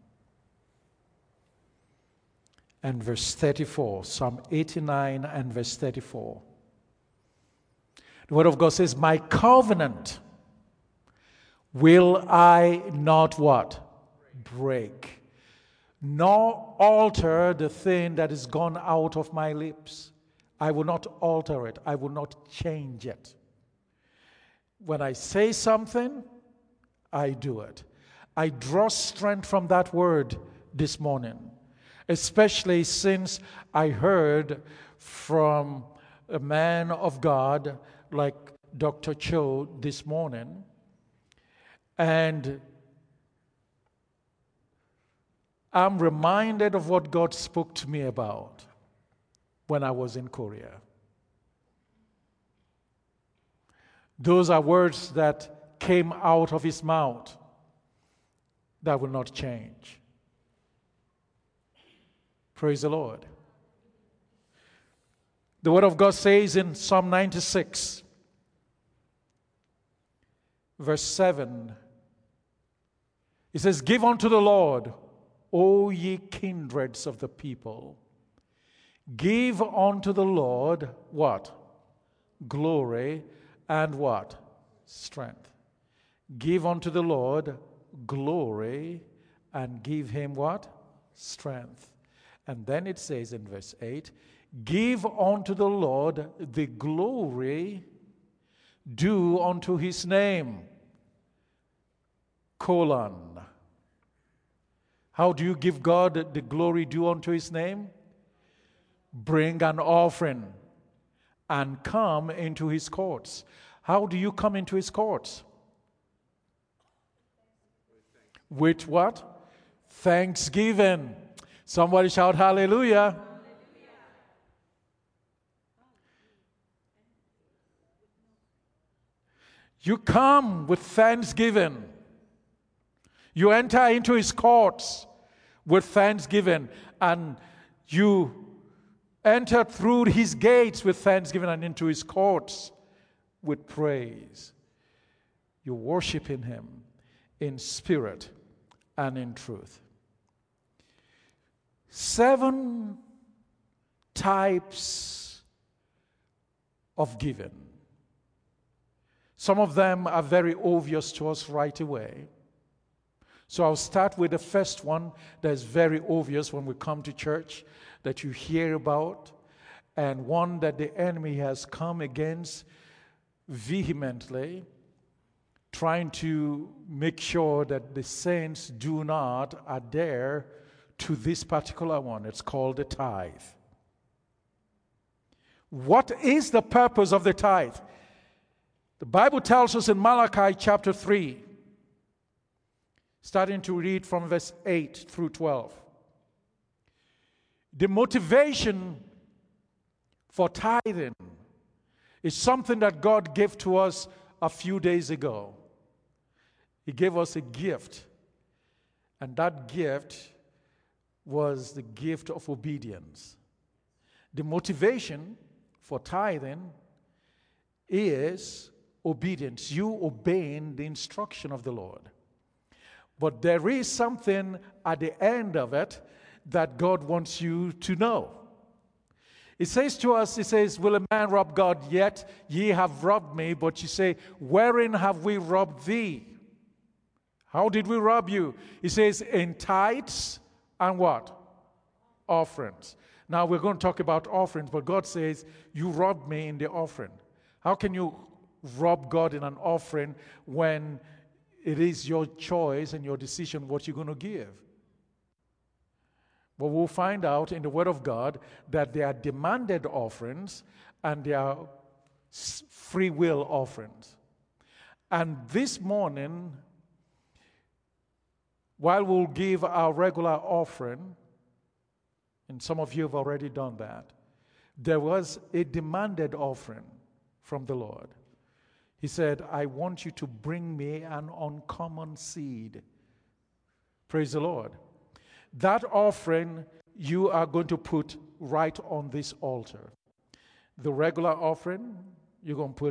and verse thirty-four. Psalm eighty-nine and verse thirty-four. The Word of God says, my covenant will I not what? Break. Nor alter the thing that is gone out of my lips. I will not alter it. I will not change it. When I say something, I do it. I draw strength from that word this morning, especially since I heard from a man of God like Doctor Cho this morning, and I'm reminded of what God spoke to me about when I was in Korea. Those are words that came out of his mouth that will not change. Praise the Lord. The Word of God says in Psalm ninety-six, verse seven, it says, give unto the Lord, O ye kindreds of the people. Give unto the Lord what? Glory and what? Strength. Give unto the Lord glory and give him what? Strength. And then it says in verse eight, give unto the Lord the glory due unto his name. Colon. How do you give God the glory due unto his name? Bring an offering and come into his courts. How do you come into his courts? With what? Thanksgiving. Somebody shout hallelujah. You come with thanksgiving. You enter into his courts with thanksgiving, and you enter through his gates with thanksgiving and into his courts with praise. You're worshiping him in spirit and in truth. Seven types of giving. Some of them are very obvious to us right away. So I'll start with the first one that is very obvious when we come to church, that you hear about, and one that the enemy has come against vehemently, trying to make sure that the saints do not adhere to this particular one. It's called the tithe. What is the purpose of the tithe? The Bible tells us in Malachi chapter three, starting to read from verse eight through twelve. The motivation for tithing is something that God gave to us a few days ago. He gave us a gift, and that gift was the gift of obedience. The motivation for tithing is obedience, you obeying the instruction of the Lord. But there is something at the end of it that God wants you to know. It says to us, it says, will a man rob God? Yet ye have robbed me. But you say, wherein have we robbed thee? How did we rob you? It says, in tithes and what? Offerings. Now we're going to talk about offerings, but God says, you robbed me in the offering. How can you rob God in an offering when it is your choice and your decision what you're going to give? But we'll find out in the Word of God that there are demanded offerings and there are free will offerings. And this morning, while we'll give our regular offering, and some of you have already done that, there was a demanded offering from the Lord. He said, I want you to bring me an uncommon seed. Praise the Lord. That offering you are going to put right on this altar. The regular offering you're going to put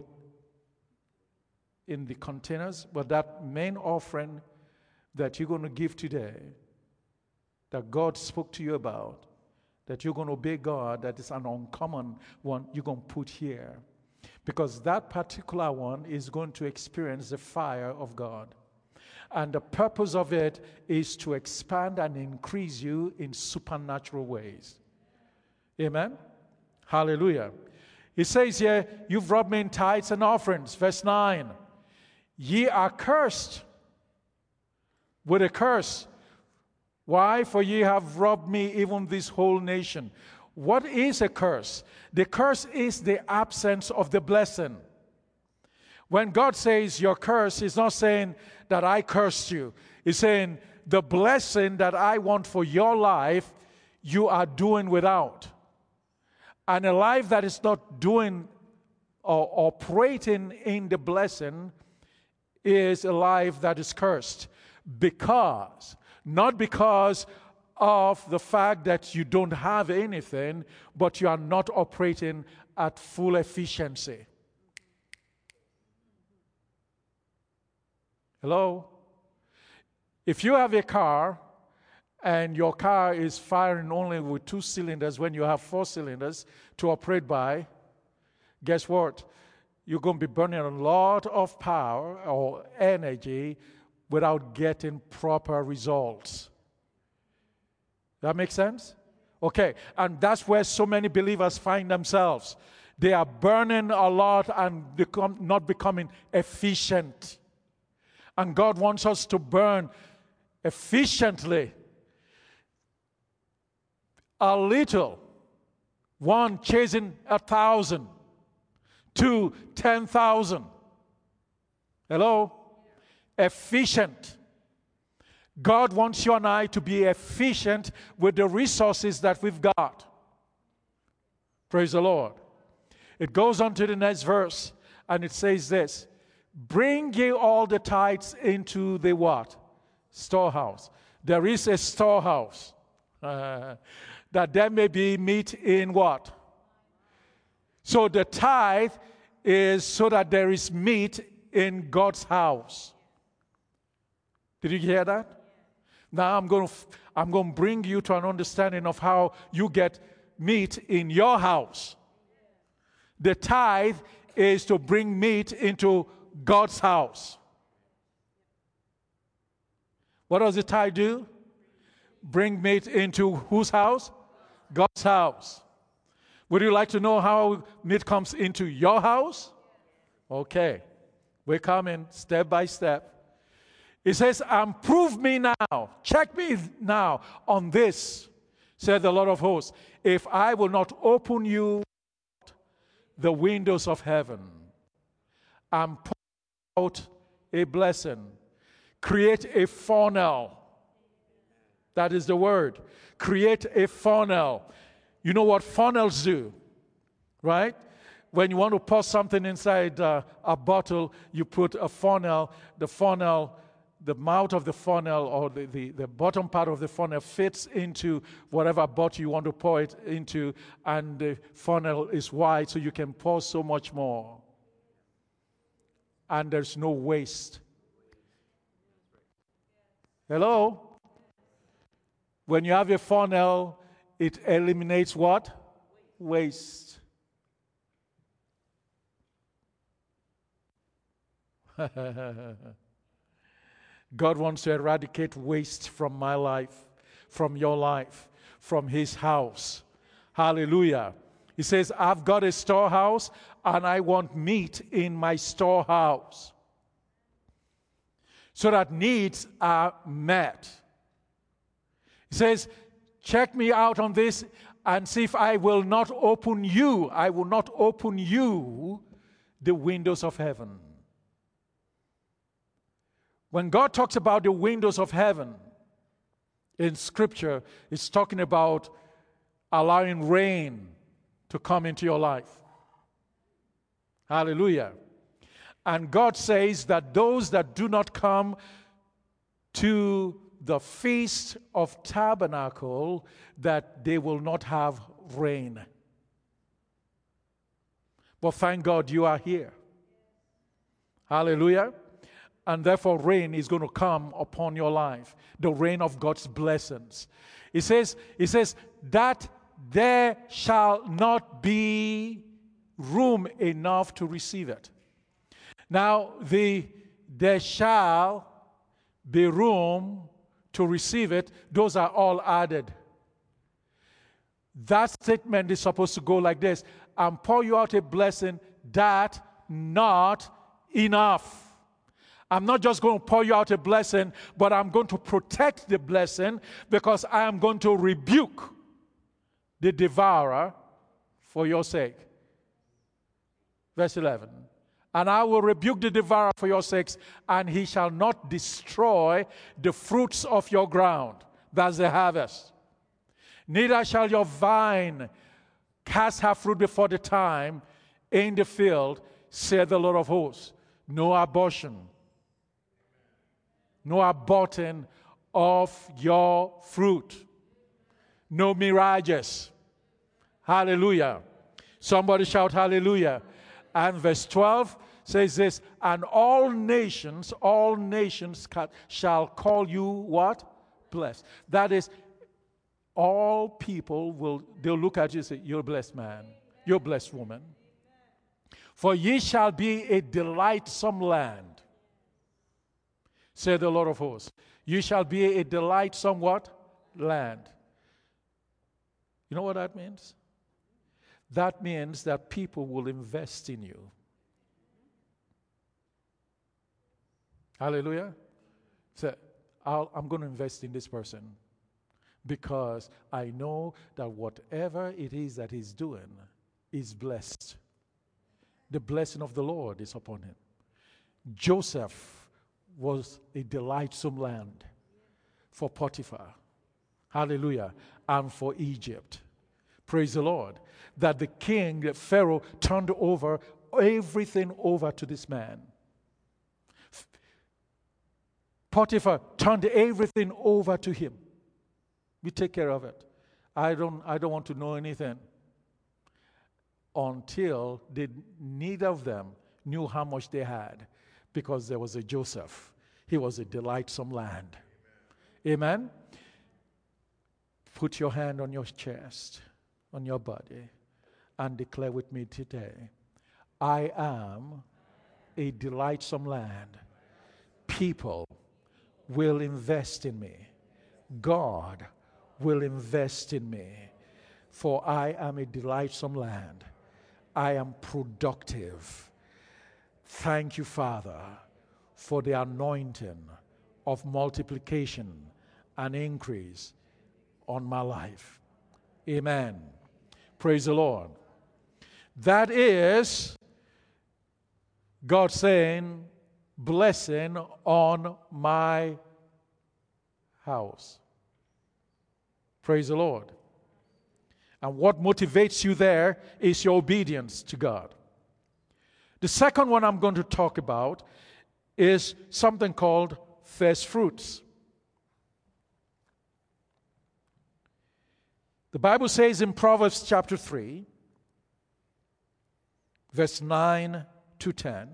in the containers, but that main offering that you're going to give today, that God spoke to you about, that you're going to obey God, that is an uncommon one, you're going to put here. Because that particular one is going to experience the fire of God. And the purpose of it is to expand and increase you in supernatural ways. Amen? Hallelujah. It says here, you've robbed me in tithes and offerings. Verse nine. Ye are cursed with a curse. Why? For ye have robbed me, even this whole nation. What is a curse? The curse is the absence of the blessing. When God says your curse, He's not saying that I cursed you. He's saying the blessing that I want for your life, you are doing without. And a life that is not doing or operating in the blessing is a life that is cursed. Because, not because of the fact that you don't have anything, but you are not operating at full efficiency. Hello? If you have a car and your car is firing only with two cylinders when you have four cylinders to operate by, guess what? You're going to be burning a lot of power or energy without getting proper results. That makes sense? Okay, and that's where so many believers find themselves. They are burning a lot and become, not becoming efficient. And God wants us to burn efficiently. A little. One, chasing a thousand. Two, ten thousand. Hello? Efficient. God wants you and I to be efficient with the resources that we've got. Praise the Lord. It goes on to the next verse, and it says this. Bring ye all the tithes into the what? Storehouse. There is a storehouse. Uh, that there may be meat in what? So the tithe is so that there is meat in God's house. Did you hear that? Now I'm going to I'm going to bring you to an understanding of how you get meat in your house. The tithe is to bring meat into God's house. What does the tithe do? Bring meat into whose house? God's house. Would you like to know how meat comes into your house? Okay. We're coming step by step. It says, and prove me now, check me now on this, said the Lord of hosts, if I will not open you the windows of heaven and pour out a blessing, create a funnel. That is the word. Create a funnel. You know what funnels do, right? When you want to pour something inside uh, a bottle, you put a funnel. The funnel, the mouth of the funnel or the, the, the bottom part of the funnel fits into whatever bottle you want to pour it into, and the funnel is wide so you can pour so much more. And there's no waste. Hello? When you have a funnel, it eliminates what? Waste. God wants to eradicate waste from my life, from your life, from His house. Hallelujah. He says, I've got a storehouse and I want meat in my storehouse so that needs are met. He says, check me out on this and see if I will not open you, I will not open you the windows of heaven. When God talks about the windows of heaven in Scripture, it's talking about allowing rain to come into your life. Hallelujah. And God says that those that do not come to the Feast of Tabernacle, that they will not have rain. But thank God you are here. Hallelujah. And therefore rain is going to come upon your life. The rain of God's blessings. It says, it says that there shall not be room enough to receive it. Now, the there shall be room to receive it, those are all added. That statement is supposed to go like this: and pour you out a blessing that not enough. I'm not just going to pour you out a blessing, but I'm going to protect the blessing, because I am going to rebuke the devourer for your sake. Verse eleven. And I will rebuke the devourer for your sakes, and he shall not destroy the fruits of your ground. That's the harvest. Neither shall your vine cast her fruit before the time in the field, saith the Lord of hosts. No abortion, no aborting of your fruit, no mirages. Hallelujah. Somebody shout hallelujah. And verse twelve says this: and all nations, all nations shall call you what? Blessed. That is, all people will, they'll look at you and say, you're a blessed man, you're a blessed woman. For ye shall be a delightsome land, said the Lord of hosts. You shall be a delightsome what? Land. You know what that means? That means that people will invest in you. Hallelujah. So I'll, I'm going to invest in this person, because I know that whatever it is that he's doing is blessed. The blessing of the Lord is upon him. Joseph was a delightsome land for Potiphar. Hallelujah. And for Egypt. Praise the Lord. That the king, the Pharaoh, turned over everything over to this man. Potiphar turned everything over to him. We take care of it. I don't, I don't want to know anything. Until they, neither of them knew how much they had, because there was a Joseph. He was a delightsome land. Amen? Amen? Put your hand on your chest, on your body, and declare with me today, I am a delightsome land. People will invest in me. God will invest in me. For I am a delightsome land. I am productive. Thank you, Father, for the anointing of multiplication and increase on my life. Amen. Praise the Lord. That is God saying, blessing on my house. Praise the Lord. And what motivates you there is your obedience to God. The second one I'm going to talk about is something called first fruits. The Bible says in Proverbs chapter three, verse nine to ten.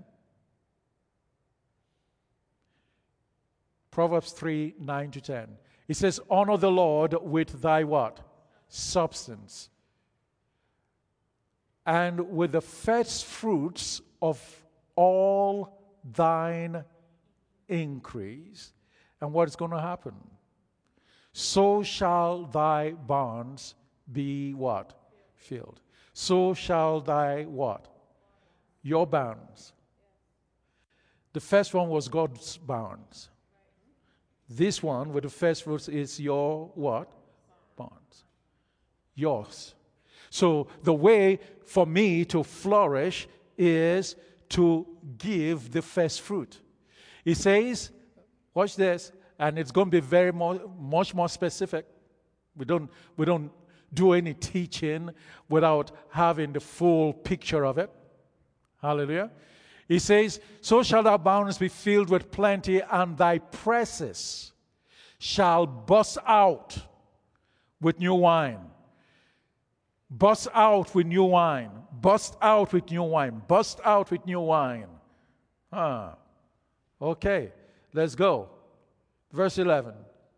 Proverbs three, nine to ten. It says, honor the Lord with thy what? Substance. And with the first fruits of all thine increase. And what is going to happen? So shall thy barns be what? Filled. So shall thy what? Your barns. The first one was God's barns. This one with the first fruits is your what? Barns. Yours. So the way for me to flourish is to give the first fruit. He says, watch this, and it's going to be very more, much more specific. We don't, we don't do any teaching without having the full picture of it. Hallelujah. He says, so shall thy barns be filled with plenty, and thy presses shall burst out with new wine. Burst out with new wine. Burst out with new wine. Burst out with new wine. Huh. Okay, let's go. Verse eleven.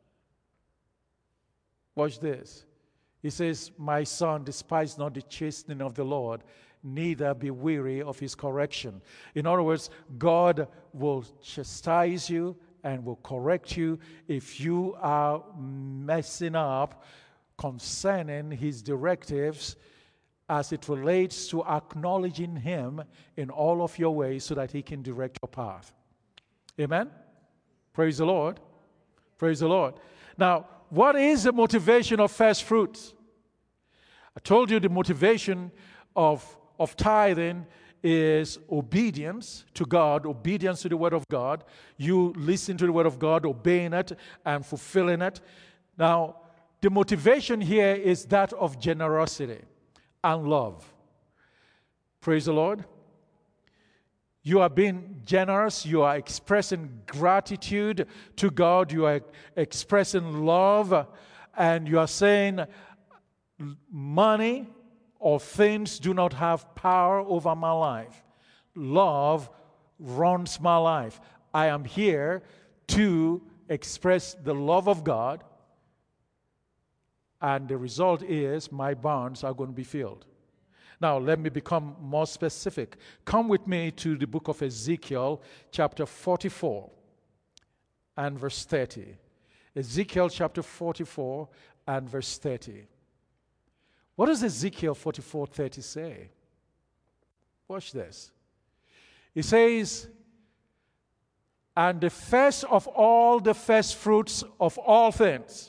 Watch this. He says, my son, despise not the chastening of the Lord, neither be weary of his correction. In other words, God will chastise you and will correct you if you are messing up concerning his directives as it relates to acknowledging him in all of your ways so that he can direct your path. Amen? Praise the Lord. Praise the Lord. Now, what is the motivation of first fruits? I told you the motivation of, of tithing is obedience to God, obedience to the Word of God. You listen to the Word of God, obeying it and fulfilling it. Now, the motivation here is that of generosity and love. Praise the Lord. You are being generous. You are expressing gratitude to God. You are expressing love. And you are saying, money or things do not have power over my life. Love runs my life. I am here to express the love of God. And the result is my barns are going to be filled. Now, let me become more specific. Come with me to the book of Ezekiel, chapter forty-four, and verse thirty. Ezekiel chapter forty-four and verse thirty. What does Ezekiel forty-four thirty say? Watch this. It says, and the first of all the first fruits of all things,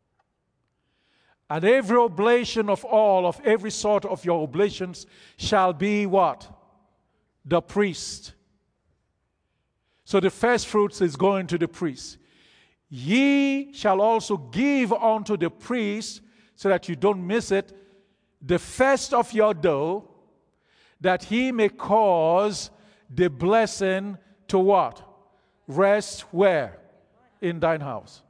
and every oblation of all, of every sort of your oblations, shall be what? The priest. So the first fruits is going to the priest. Ye shall also give unto the priest, so that you don't miss it, the first of your dough, that he may cause the blessing to what? Rest where? In thine house.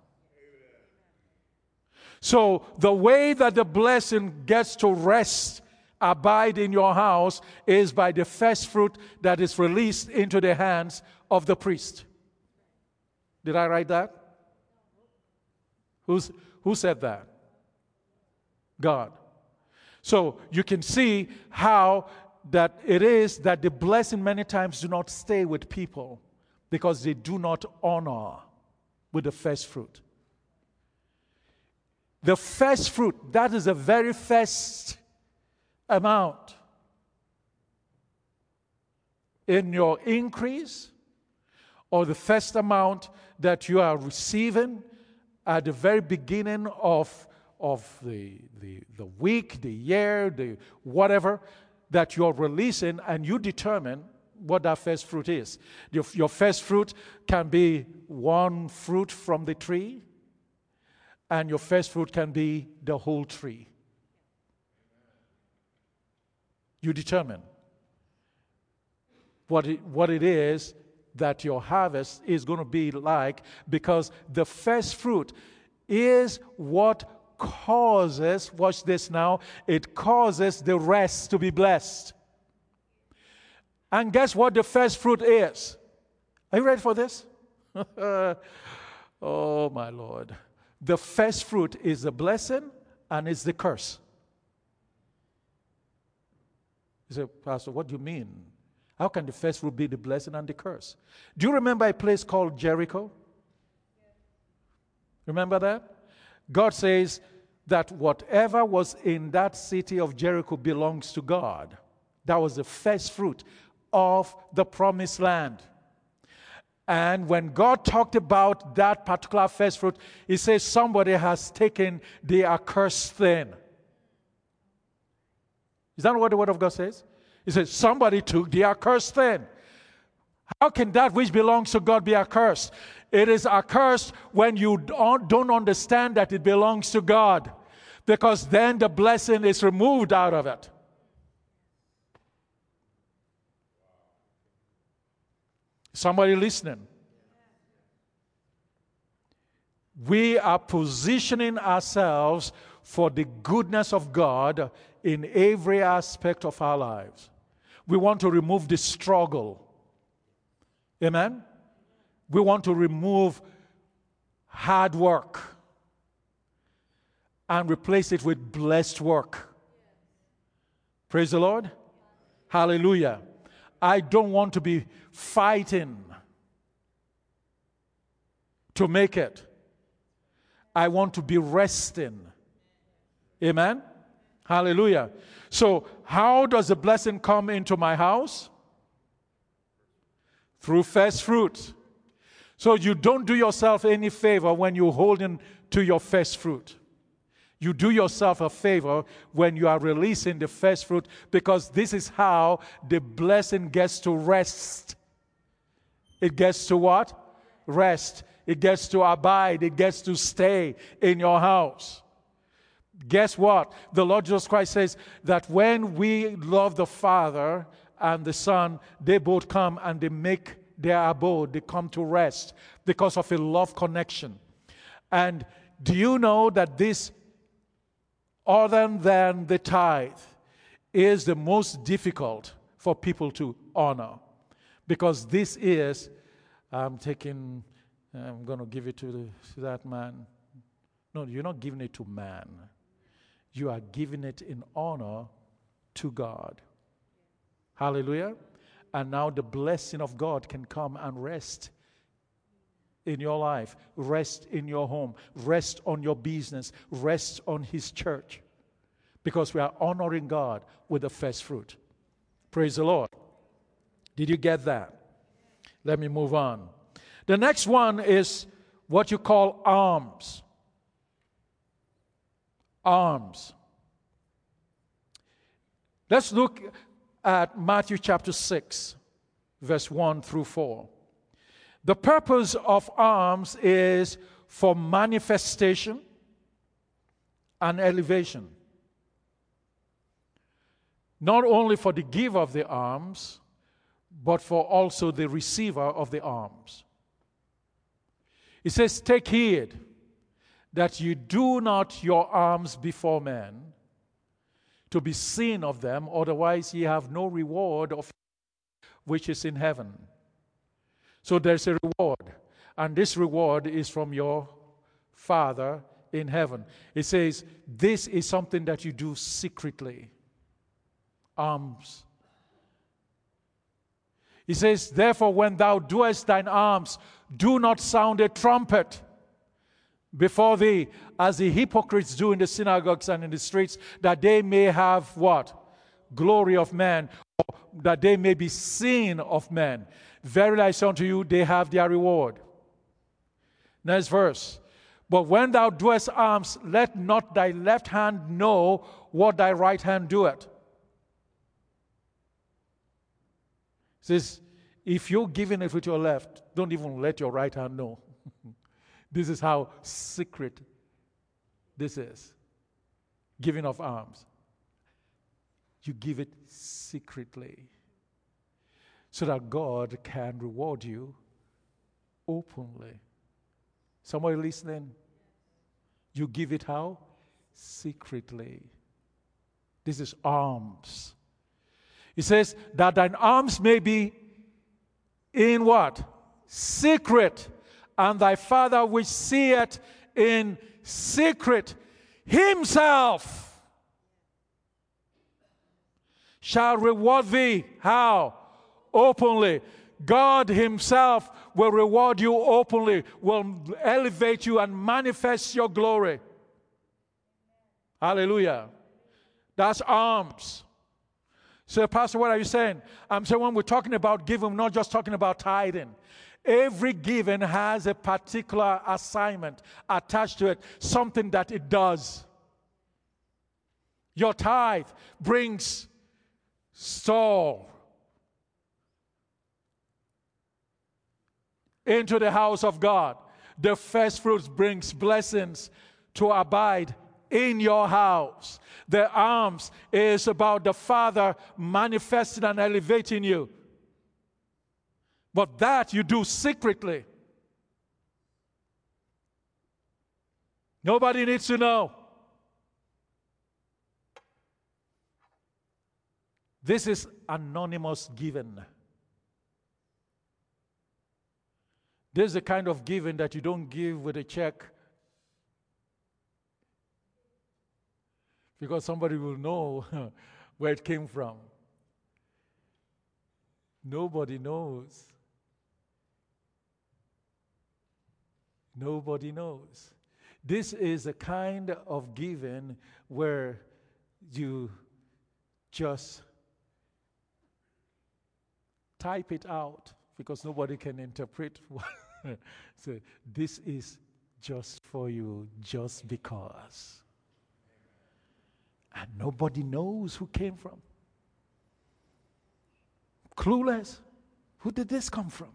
So the way that the blessing gets to rest, abide in your house, is by the first fruit that is released into the hands of the priest. Did I write that? Who's, who said that? God. So you can see how that it is that the blessing many times do not stay with people because they do not honor with the first fruit. The first fruit, that is the very first amount in your increase, or the first amount that you are receiving at the very beginning of, of the, the, the week, the year, the whatever, that you're releasing, and you determine what that first fruit is. Your, your first fruit can be one fruit from the tree, and your first fruit can be the whole tree. You determine what it, what it is that your harvest is going to be like, because the first fruit is what causes, watch this now, it causes the rest to be blessed. And guess what the first fruit is? Are you ready for this? Oh, my Lord. The first fruit is the blessing and it's the curse. You say, Pastor, what do you mean? How can the first fruit be the blessing and the curse? Do you remember a place called Jericho? Remember that? God says that whatever was in that city of Jericho belongs to God. That was the first fruit of the promised land. And when God talked about that particular first fruit, he says somebody has taken the accursed thing. Is that what the Word of God says? He says somebody took the accursed thing. How can that which belongs to God be accursed? It is accursed when you don't, don't understand that it belongs to God, because then the blessing is removed out of it. Somebody listening? We are positioning ourselves for the goodness of God in every aspect of our lives. We want to remove the struggle. Amen? We want to remove hard work and replace it with blessed work. Praise the Lord. Hallelujah. I don't want to be fighting to make it. I want to be resting. Amen? Hallelujah. So, how does the blessing come into my house? Through first fruit. So, you don't do yourself any favor when you're holding to your first fruit. You do yourself a favor when you are releasing the first fruit, because this is how the blessing gets to rest. It gets to what? Rest. It gets to abide. It gets to stay in your house. Guess what? The Lord Jesus Christ says that when we love the Father and the Son, they both come and they make their abode. They come to rest because of a love connection. And do you know that this, other than the tithe, is the most difficult for people to honor? Because this is, I'm taking, I'm going to give it to, the, to that man. No, you're not giving it to man. You are giving it in honor to God. Hallelujah. And now the blessing of God can come and rest in your life, rest in your home, rest on your business, rest on His church. Because we are honoring God with the first fruit. Praise the Lord. Did you get that? Let me move on. The next one is what you call alms. Alms. Let's look at Matthew chapter six, verse one through four. The purpose of alms is for manifestation and elevation. Not only for the giver of the alms, but for also the receiver of the alms. It says, take heed that you do not your alms before men to be seen of them, otherwise ye have no reward of which is in heaven. So there's a reward, and this reward is from your Father in heaven. It says, this is something that you do secretly. Alms. He says, therefore, when thou doest thine alms, do not sound a trumpet before thee, as the hypocrites do in the synagogues and in the streets, that they may have what? Glory of men, or that they may be seen of men. Verily I say unto you, they have their reward. Next verse. But when thou doest alms, let not thy left hand know what thy right hand doeth. It says, if you're giving it with your left, don't even let your right hand know. This is how secret this is. Giving of alms. You give it secretly, so that God can reward you openly. Somebody listening? You give it how? Secretly. This is alms. It says that thine alms may be in what? Secret. And thy Father which seeth in secret Himself shall reward thee. How? Openly. God Himself will reward you openly, will elevate you and manifest your glory. Hallelujah. That's alms. So, Pastor, what are you saying? I'm saying when we're talking about giving, we're not just talking about tithing. Every giving has a particular assignment attached to it, something that it does. Your tithe brings Saul into the house of God. The first fruits brings blessings to abide in your house. The alms is about the Father manifesting and elevating you. But that you do secretly. Nobody needs to know. This is anonymous giving. This is the kind of giving that you don't give with a check, because somebody will know where it came from. Nobody knows. Nobody knows. This is a kind of giving where you just type it out because nobody can interpret. So this is just for you, just because. And nobody knows who came from. Clueless. Who did this come from?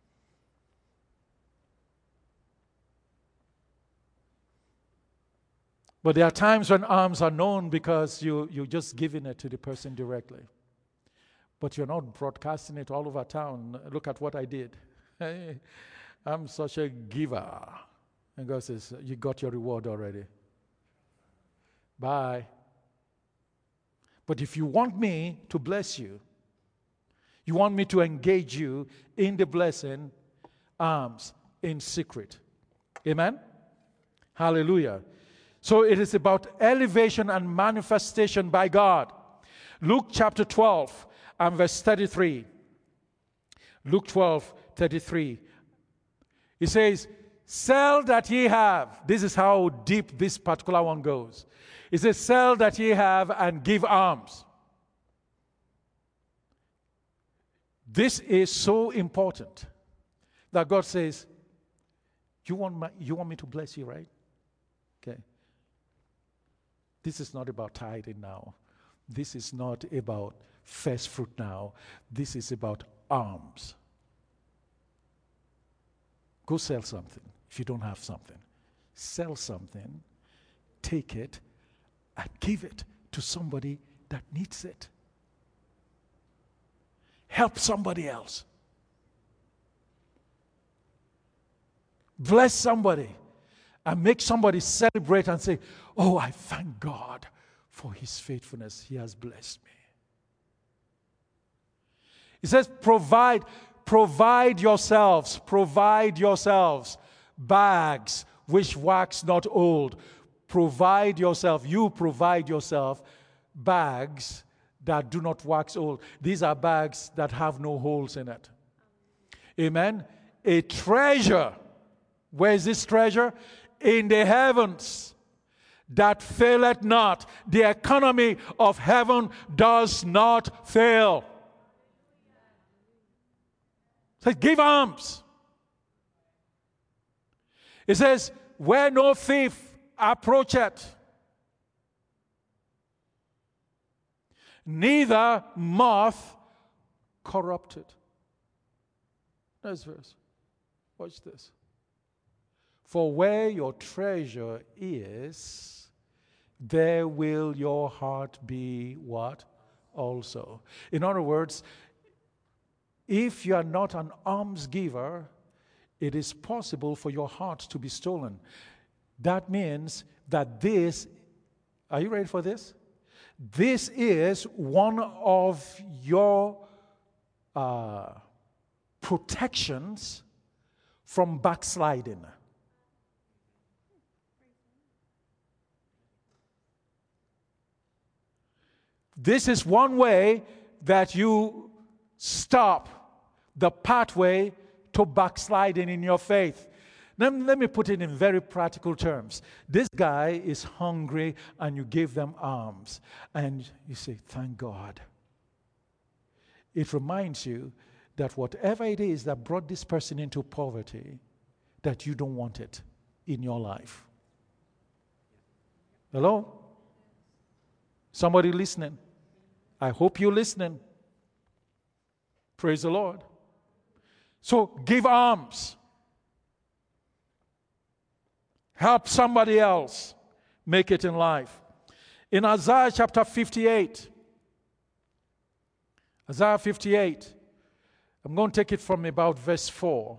But there are times when alms are known because you, you're just giving it to the person directly. But you're not broadcasting it all over town. Look at what I did. Hey, I'm such a giver. And God says, you got your reward already. Bye. But if you want me to bless you, you want me to engage you in the blessing, alms in secret. Amen? Hallelujah. So it is about elevation and manifestation by God. Luke chapter twelve and verse thirty-three. Luke twelve, thirty-three. He says, sell that ye have. This is how deep this particular one goes. He says, sell that ye have and give alms. This is so important that God says, you want, my, you want me to bless you, right? Okay. This is not about tithing now. This is not about first fruit now. This is about alms. Go sell something if you don't have something. Sell something, take it, and give it to somebody that needs it. Help somebody else. Bless somebody. And make somebody celebrate and say, oh, I thank God for his faithfulness. He has blessed me. He says, provide, provide yourselves, provide yourselves bags which wax not old. Provide yourself, you provide yourself bags that do not wax old. These are bags that have no holes in it. Amen. A treasure. Where is this treasure? In the heavens, that faileth not. The economy of heaven does not fail. It says, give alms. It says, where no thief approacheth, neither moth corrupted. Next verse. Watch this. For where your treasure is, there will your heart be what? Also. In other words, if you are not an alms giver, it is possible for your heart to be stolen. That means that this, are you ready for this? This is one of your uh, protections from backsliding. This is one way that you stop the pathway to backsliding in your faith. Let, let me put it in very practical terms. This guy is hungry and you give them alms. And you say, thank God. It reminds you that whatever it is that brought this person into poverty, that you don't want it in your life. Hello? Somebody listening? I hope you're listening. Praise the Lord. So give alms. Help somebody else make it in life. In Isaiah chapter fifty-eight, Isaiah fifty-eight I'm going to take it from about verse four.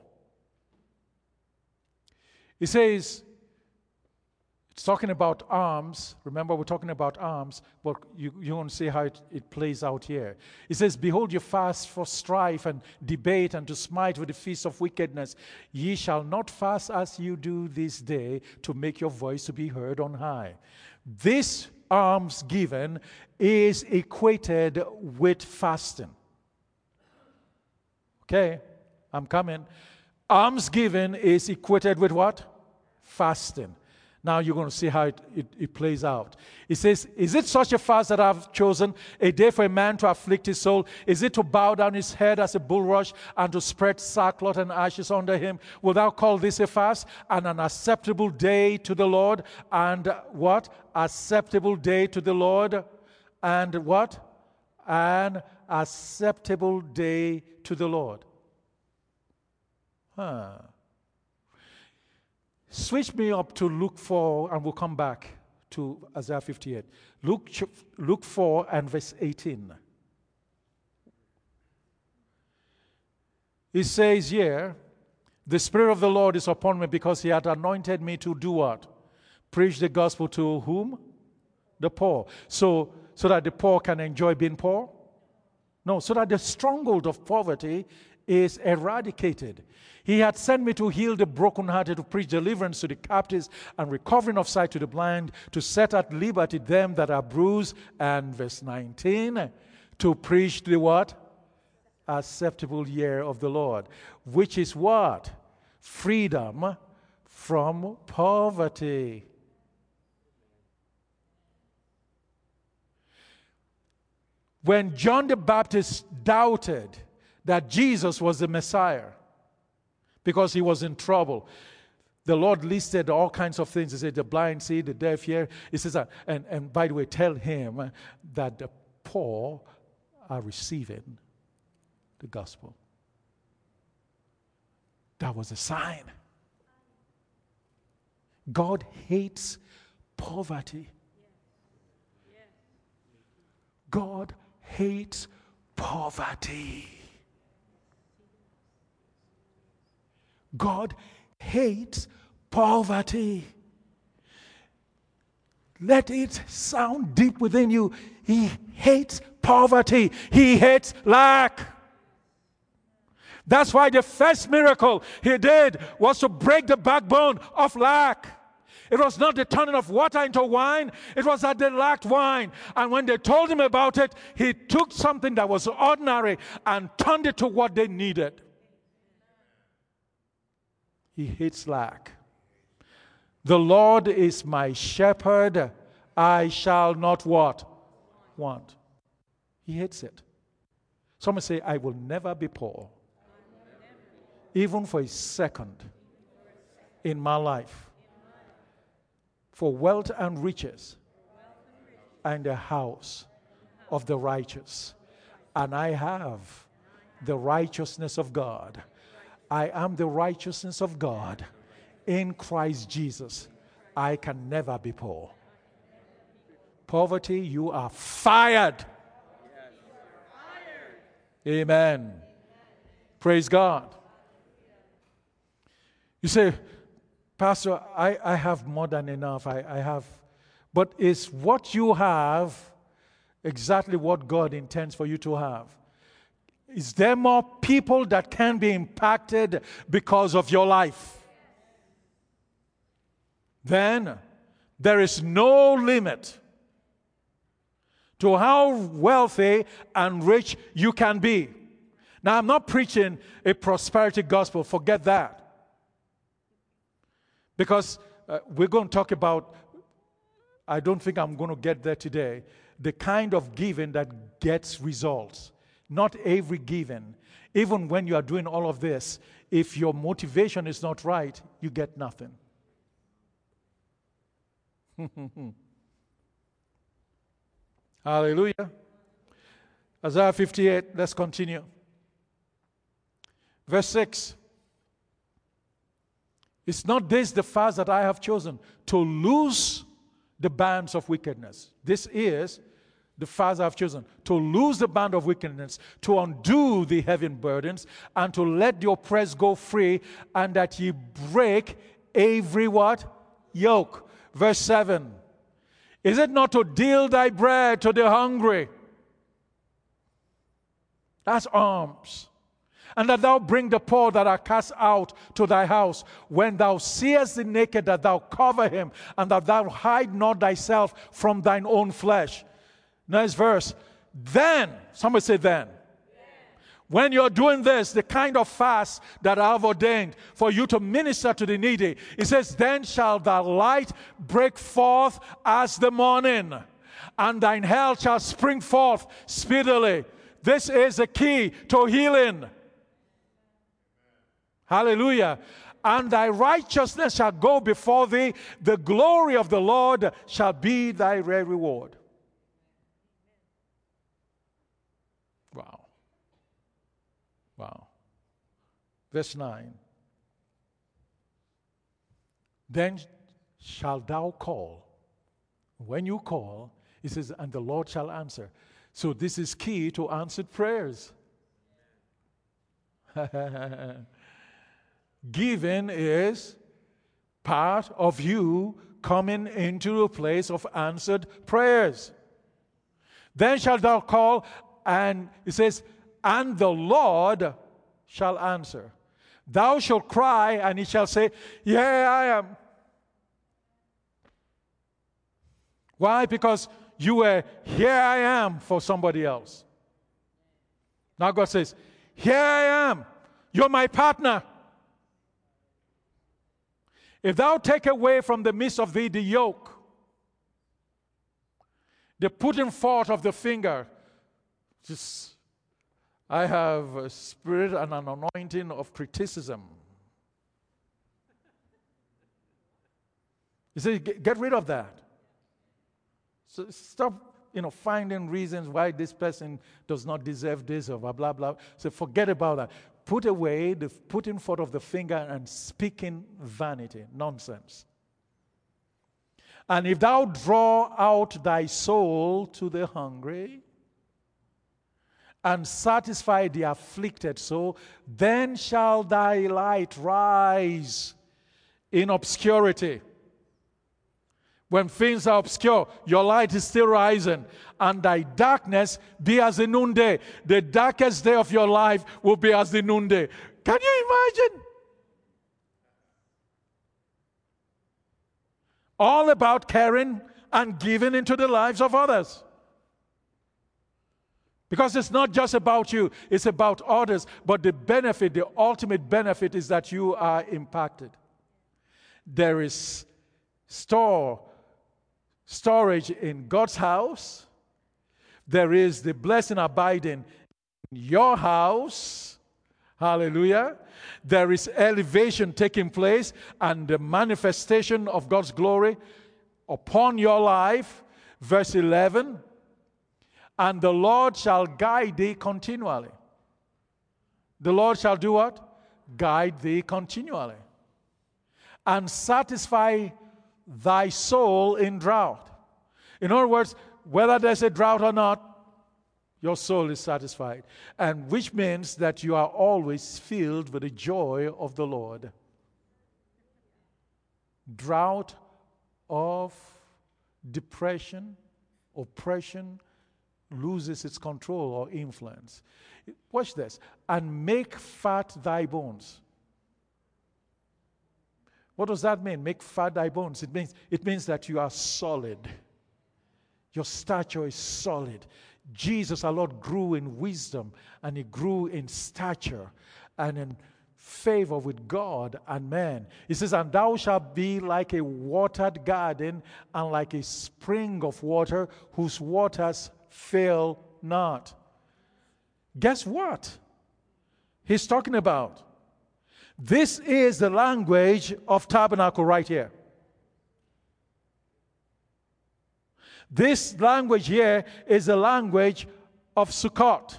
It says, it's talking about arms. Remember, we're talking about arms, but you, you want to see how it, it plays out here. It says, behold, you fast for strife and debate and to smite with the feast of wickedness. Ye shall not fast as you do this day to make your voice to be heard on high. This alms given is equated with fasting. Okay, I'm coming. Alms given is equated with what? Fasting. Now you're going to see how it, it, it plays out. It says, is it such a fast that I've chosen, a day for a man to afflict his soul? Is it to bow down his head as a bulrush and to spread sackcloth and ashes under him? Will thou call this a fast and an acceptable day to the Lord? And what? Acceptable day to the Lord. And what? An acceptable day to the Lord. Huh. Switch me up to Luke four, and we'll come back to Isaiah fifty-eight. Luke, Luke four and verse eighteen. It says here, the Spirit of the Lord is upon me because he hath anointed me to do what? Preach the gospel to whom? The poor. So, so that the poor can enjoy being poor? No, so that the stronghold of poverty is eradicated. He had sent me to heal the brokenhearted, to preach deliverance to the captives, and recovering of sight to the blind, to set at liberty them that are bruised. And verse nineteen, to preach the what? Acceptable year of the Lord. Which is what? Freedom from poverty. When John the Baptist doubted that Jesus was the Messiah, because he was in trouble, the Lord listed all kinds of things. He said, the blind see, the deaf hear. He says, uh, and, and by the way, tell him that the poor are receiving the gospel. That was a sign. God hates poverty. God hates poverty. God hates poverty. Let it sound deep within you. He hates poverty. He hates lack. That's why the first miracle he did was to break the backbone of lack. It was not the turning of water into wine. It was that they lacked wine. And when they told him about it, he took something that was ordinary and turned it to what they needed. He hates lack. The Lord is my shepherd. I shall not what? Want. He hates it. Someone say, I will never be poor. Even for a second in my life. For wealth and riches and the house of the righteous. And I have the righteousness of God. I am the righteousness of God in Christ Jesus. I can never be poor. Poverty, you are fired. Amen. Praise God. You say, Pastor, I, I have more than enough. I, I have. But is what you have exactly what God intends for you to have? Is there more people that can be impacted because of your life? Then there is no limit to how wealthy and rich you can be. Now, I'm not preaching a prosperity gospel. Forget that. Because uh, we're going to talk about, I don't think I'm going to get there today, the kind of giving that gets results. Not every giving. Even when you are doing all of this, if your motivation is not right, you get nothing. Hallelujah. Isaiah fifty-eight, let's continue. Verse six. Is not this the fast that I have chosen, to loose the bands of wickedness? This is the fast I've chosen, to loose the band of wickedness, to undo the heavy burdens, and to let the oppressed go free, and that ye break every what? Yoke. Verse seven. Is it not to deal thy bread to the hungry? That's alms. And that thou bring the poor that are cast out to thy house. When thou seest the naked, that thou cover him, and that thou hide not thyself from thine own flesh. Next verse. Then, somebody say then. When you're doing this, the kind of fast that I have ordained for you to minister to the needy, it says, then shall thy light break forth as the morning, and thine health shall spring forth speedily. This is the key to healing. Hallelujah. And thy righteousness shall go before thee. The glory of the Lord shall be thy reward. Wow. Wow. Verse nine. Then shalt thou call. When you call, it says, and the Lord shall answer. So this is key to answered prayers. Giving is part of you coming into a place of answered prayers. Then shalt thou call, and it says, and the Lord shall answer. Thou shalt cry, and he shall say, here I am. Why? Because you were, here I am for somebody else. Now God says, here I am. You're my partner. If thou take away from the midst of thee the yoke, the putting forth of the finger, just, I have a spirit and an anointing of criticism. You say, get rid of that. So stop, you know, finding reasons why this person does not deserve this or blah, blah, blah. So forget about that. Put away the putting forth of the finger and speaking vanity, nonsense. And if thou draw out thy soul to the hungry and satisfy the afflicted soul, then shall thy light rise in obscurity. When things are obscure, your light is still rising, and thy darkness be as the noonday. The darkest day of your life will be as the noonday. Can you imagine? All about caring and giving into the lives of others. Because it's not just about you, it's about others. But the benefit, the ultimate benefit is that you are impacted. There is store, storage in God's house. There is the blessing abiding in your house. Hallelujah. There is elevation taking place and the manifestation of God's glory upon your life. Verse eleven. And the Lord shall guide thee continually. The Lord shall do what? Guide thee continually. And satisfy thy soul in drought. In other words, whether there's a drought or not, your soul is satisfied. And which means that you are always filled with the joy of the Lord. Drought of depression, oppression, loses its control or influence. Watch this. And make fat thy bones. What does that mean? Make fat thy bones. It means, it means that you are solid. Your stature is solid. Jesus, our Lord, grew in wisdom, and he grew in stature and in favor with God and man. He says, and thou shalt be like a watered garden and like a spring of water whose waters fail not. Guess what he's talking about? This is the language of tabernacle right here. This language here is the language of Sukkot.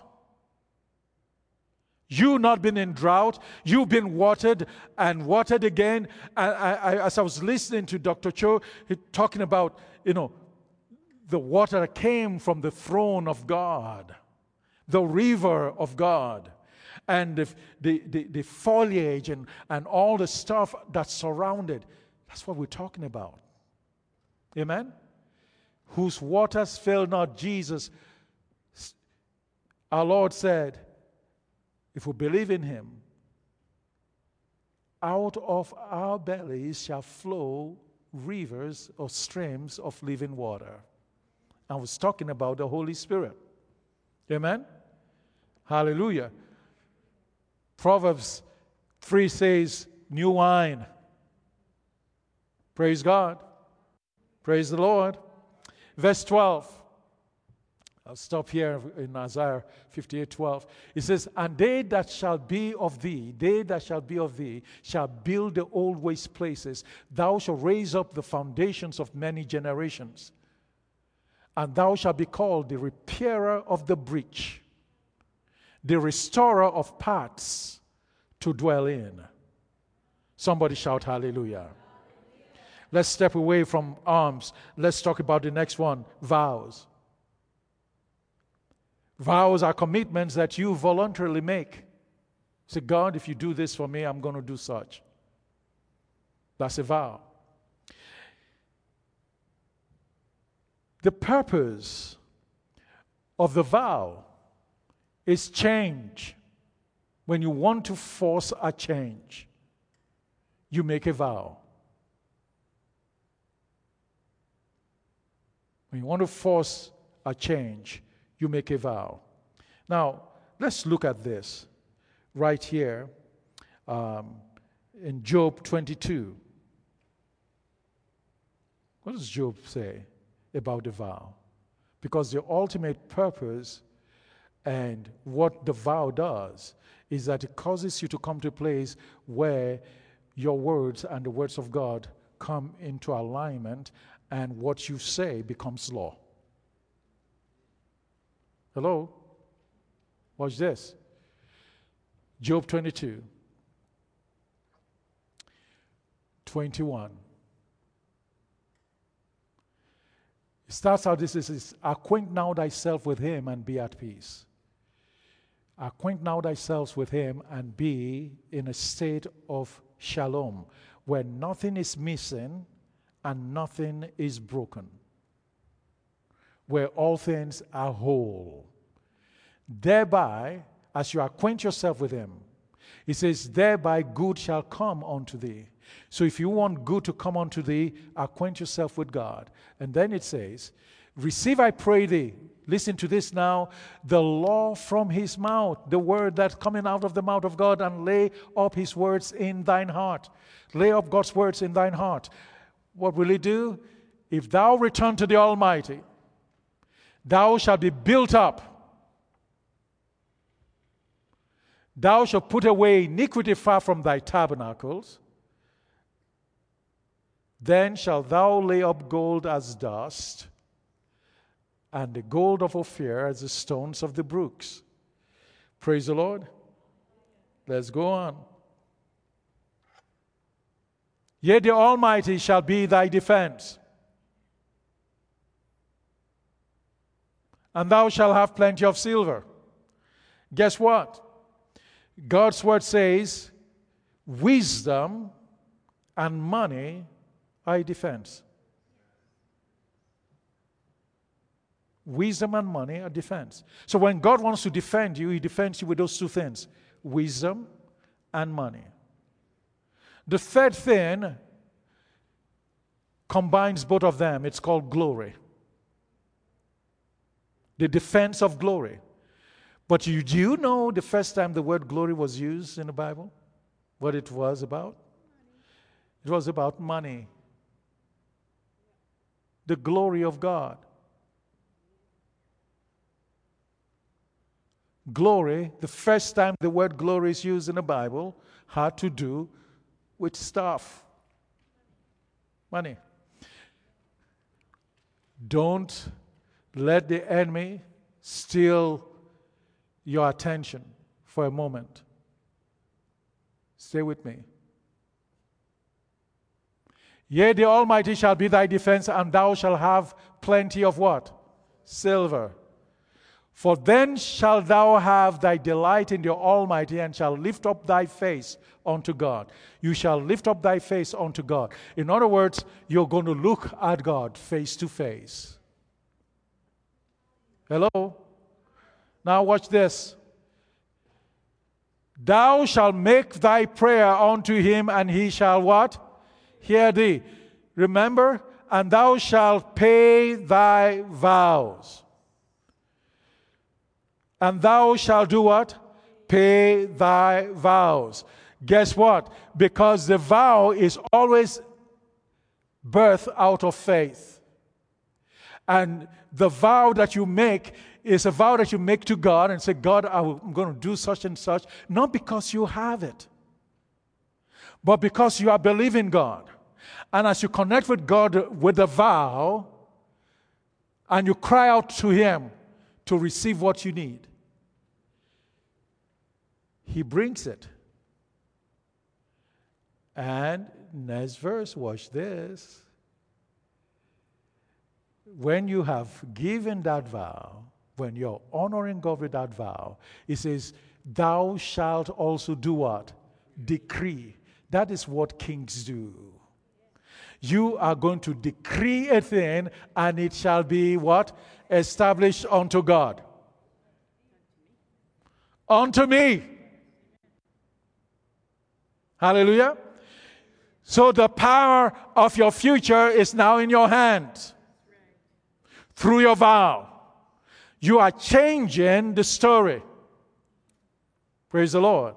You've not been in drought. You've been watered and watered again. And I, I, as I was listening to Doctor Cho, he talking about, you know, the water that came from the throne of God, the river of God, and the, the, the, the foliage and, and all the stuff that surrounded. That's what we're talking about. Amen? Whose waters fail not. Jesus, our Lord said, if we believe in him, out of our bellies shall flow rivers or streams of living water. I was talking about the Holy Spirit. Amen? Hallelujah. Proverbs three says, new wine. Praise God. Praise the Lord. Verse twelve. I'll stop here in Isaiah fifty-eight twelve. It says, and they that shall be of thee, they that shall be of thee, shall build the old waste places. Thou shalt raise up the foundations of many generations. And thou shalt be called the repairer of the breach, the restorer of paths to dwell in. Somebody shout hallelujah. Let's step away from arms. Let's talk about the next one, vows. Vows are commitments that you voluntarily make. Say, God, if you do this for me, I'm going to do such. That's a vow. The purpose of the vow is change. When you want to force a change, you make a vow. When you want to force a change, you make a vow. Now, let's look at this right here um, in Job twenty-two. What does Job say about the vow? Because the ultimate purpose and what the vow does is that it causes you to come to a place where your words and the words of God come into alignment, and what you say becomes law. Hello? Watch this. Job twenty-two, twenty-one. It starts out, this is, acquaint now thyself with him and be at peace. Acquaint now thyself with him and be in a state of shalom, where nothing is missing and nothing is broken, where all things are whole. Thereby, as you acquaint yourself with him, he says, thereby good shall come unto thee. So if you want good to come unto thee, acquaint yourself with God. And then it says, receive, I pray thee. Listen to this now. The law from his mouth, the word that's coming out of the mouth of God, and lay up his words in thine heart. Lay up God's words in thine heart. What will he do? If thou return to the Almighty, thou shalt be built up. Thou shalt put away iniquity far from thy tabernacles. Then shalt thou lay up gold as dust, and the gold of Ophir as the stones of the brooks. Praise the Lord. Let's go on. Yet the Almighty shall be thy defense, and thou shalt have plenty of silver. Guess what? God's word says, wisdom and money are a defense. Wisdom and money are defense. So when God wants to defend you, he defends you with those two things, wisdom and money. The third thing combines both of them. It's called glory. The defense of glory. But you, do you know the first time the word glory was used in the Bible? What it was about? It was about money. The glory of God. Glory, the first time the word glory is used in the Bible, had to do with stuff. Money. Don't let the enemy steal your attention for a moment. Stay with me. Yea, the Almighty shall be thy defense, and thou shalt have plenty of what? Silver. For then shalt thou have thy delight in the Almighty, and shall lift up thy face unto God. You shall lift up thy face unto God. In other words, you're going to look at God face to face. Hello? Now watch this. Thou shalt make thy prayer unto him, and he shall what? Hear thee. Remember? And thou shalt pay thy vows. And thou shalt do what? Pay thy vows. Guess what? Because the vow is always birthed out of faith. And the vow that you make is a vow that you make to God and say, God, I'm going to do such and such. Not because you have it, but because you are believing God. And as you connect with God with the vow, and you cry out to Him to receive what you need, He brings it. And next verse, watch this. When you have given that vow, when you're honoring God with that vow, it says, thou shalt also do what? Decree. That is what kings do. You are going to decree a thing, and it shall be what? Established unto God. Unto me. Hallelujah. So the power of your future is now in your hands. Through your vow. You are changing the story. Praise the Lord.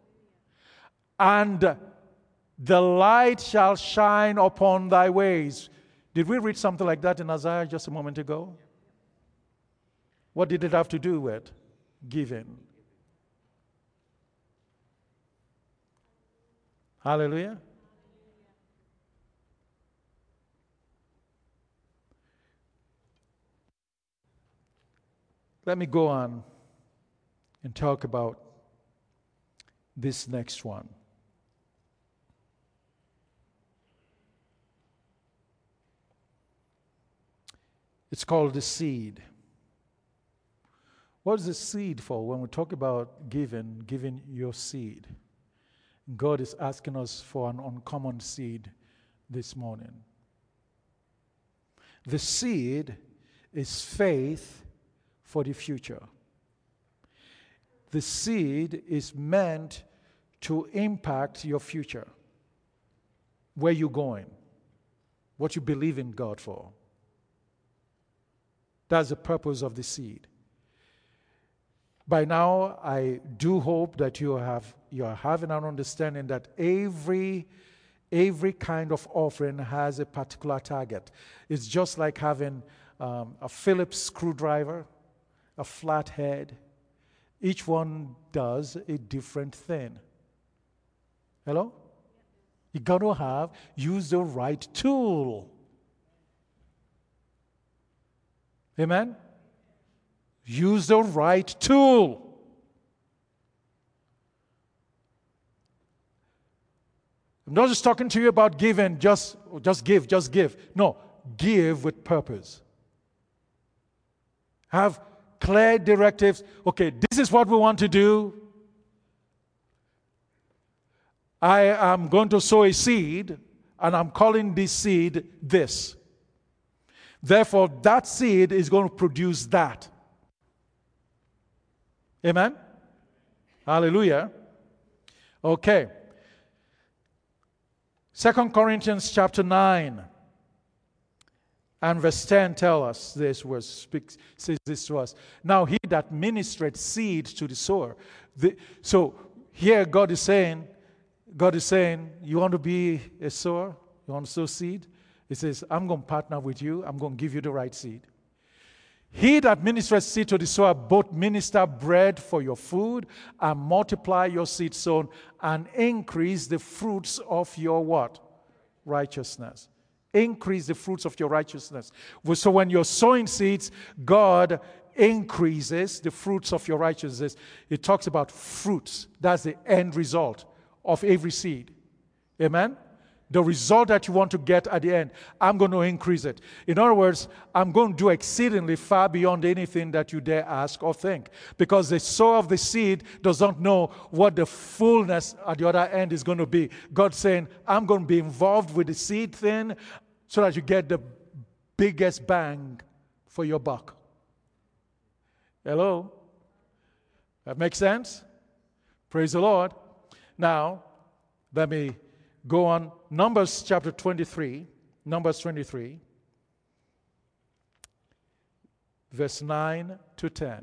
And the light shall shine upon thy ways. Did we read something like that in Isaiah just a moment ago? What did it have to do with giving? Hallelujah. Let me go on and talk about this next one. It's called the seed. What is the seed for? When we talk about giving, giving your seed, God is asking us for an uncommon seed this morning. The seed is faith for the future. The seed is meant to impact your future. Where you're going. What you believe in God for. That's the purpose of the seed. By now, I do hope that you have you are having an understanding that every every kind of offering has a particular target. It's just like having um, a Phillips screwdriver, a flathead. Each one does a different thing. Hello? You got to have use the right tool. Amen? Use the right tool. I'm not just talking to you about giving, just, just give, just give. No, give with purpose. Have clear directives. Okay, this is what we want to do. I am going to sow a seed, and I'm calling this seed this. Therefore, that seed is going to produce that. Amen? Hallelujah. Okay. Second Corinthians chapter nine and verse ten tell us this, verse speaks, says this to us. Now he that ministereth seed to the sower. The, so here God is saying, God is saying, you want to be a sower? You want to sow seed? He says, I'm going to partner with you. I'm going to give you the right seed. He that ministereth seed to the sower, both minister bread for your food and multiply your seed sown and increase the fruits of your what? Righteousness. Increase the fruits of your righteousness. So when you're sowing seeds, God increases the fruits of your righteousness. It talks about fruits. That's the end result of every seed. Amen? The result that you want to get at the end, I'm going to increase it. In other words, I'm going to do exceedingly far beyond anything that you dare ask or think. Because the sower of the seed does not know what the fullness at the other end is going to be. God's saying, I'm going to be involved with the seed thing so that you get the biggest bang for your buck. Hello? That makes sense? Praise the Lord. Now, let me go on. Numbers chapter twenty-three. Numbers twenty-three. Verse nine to ten.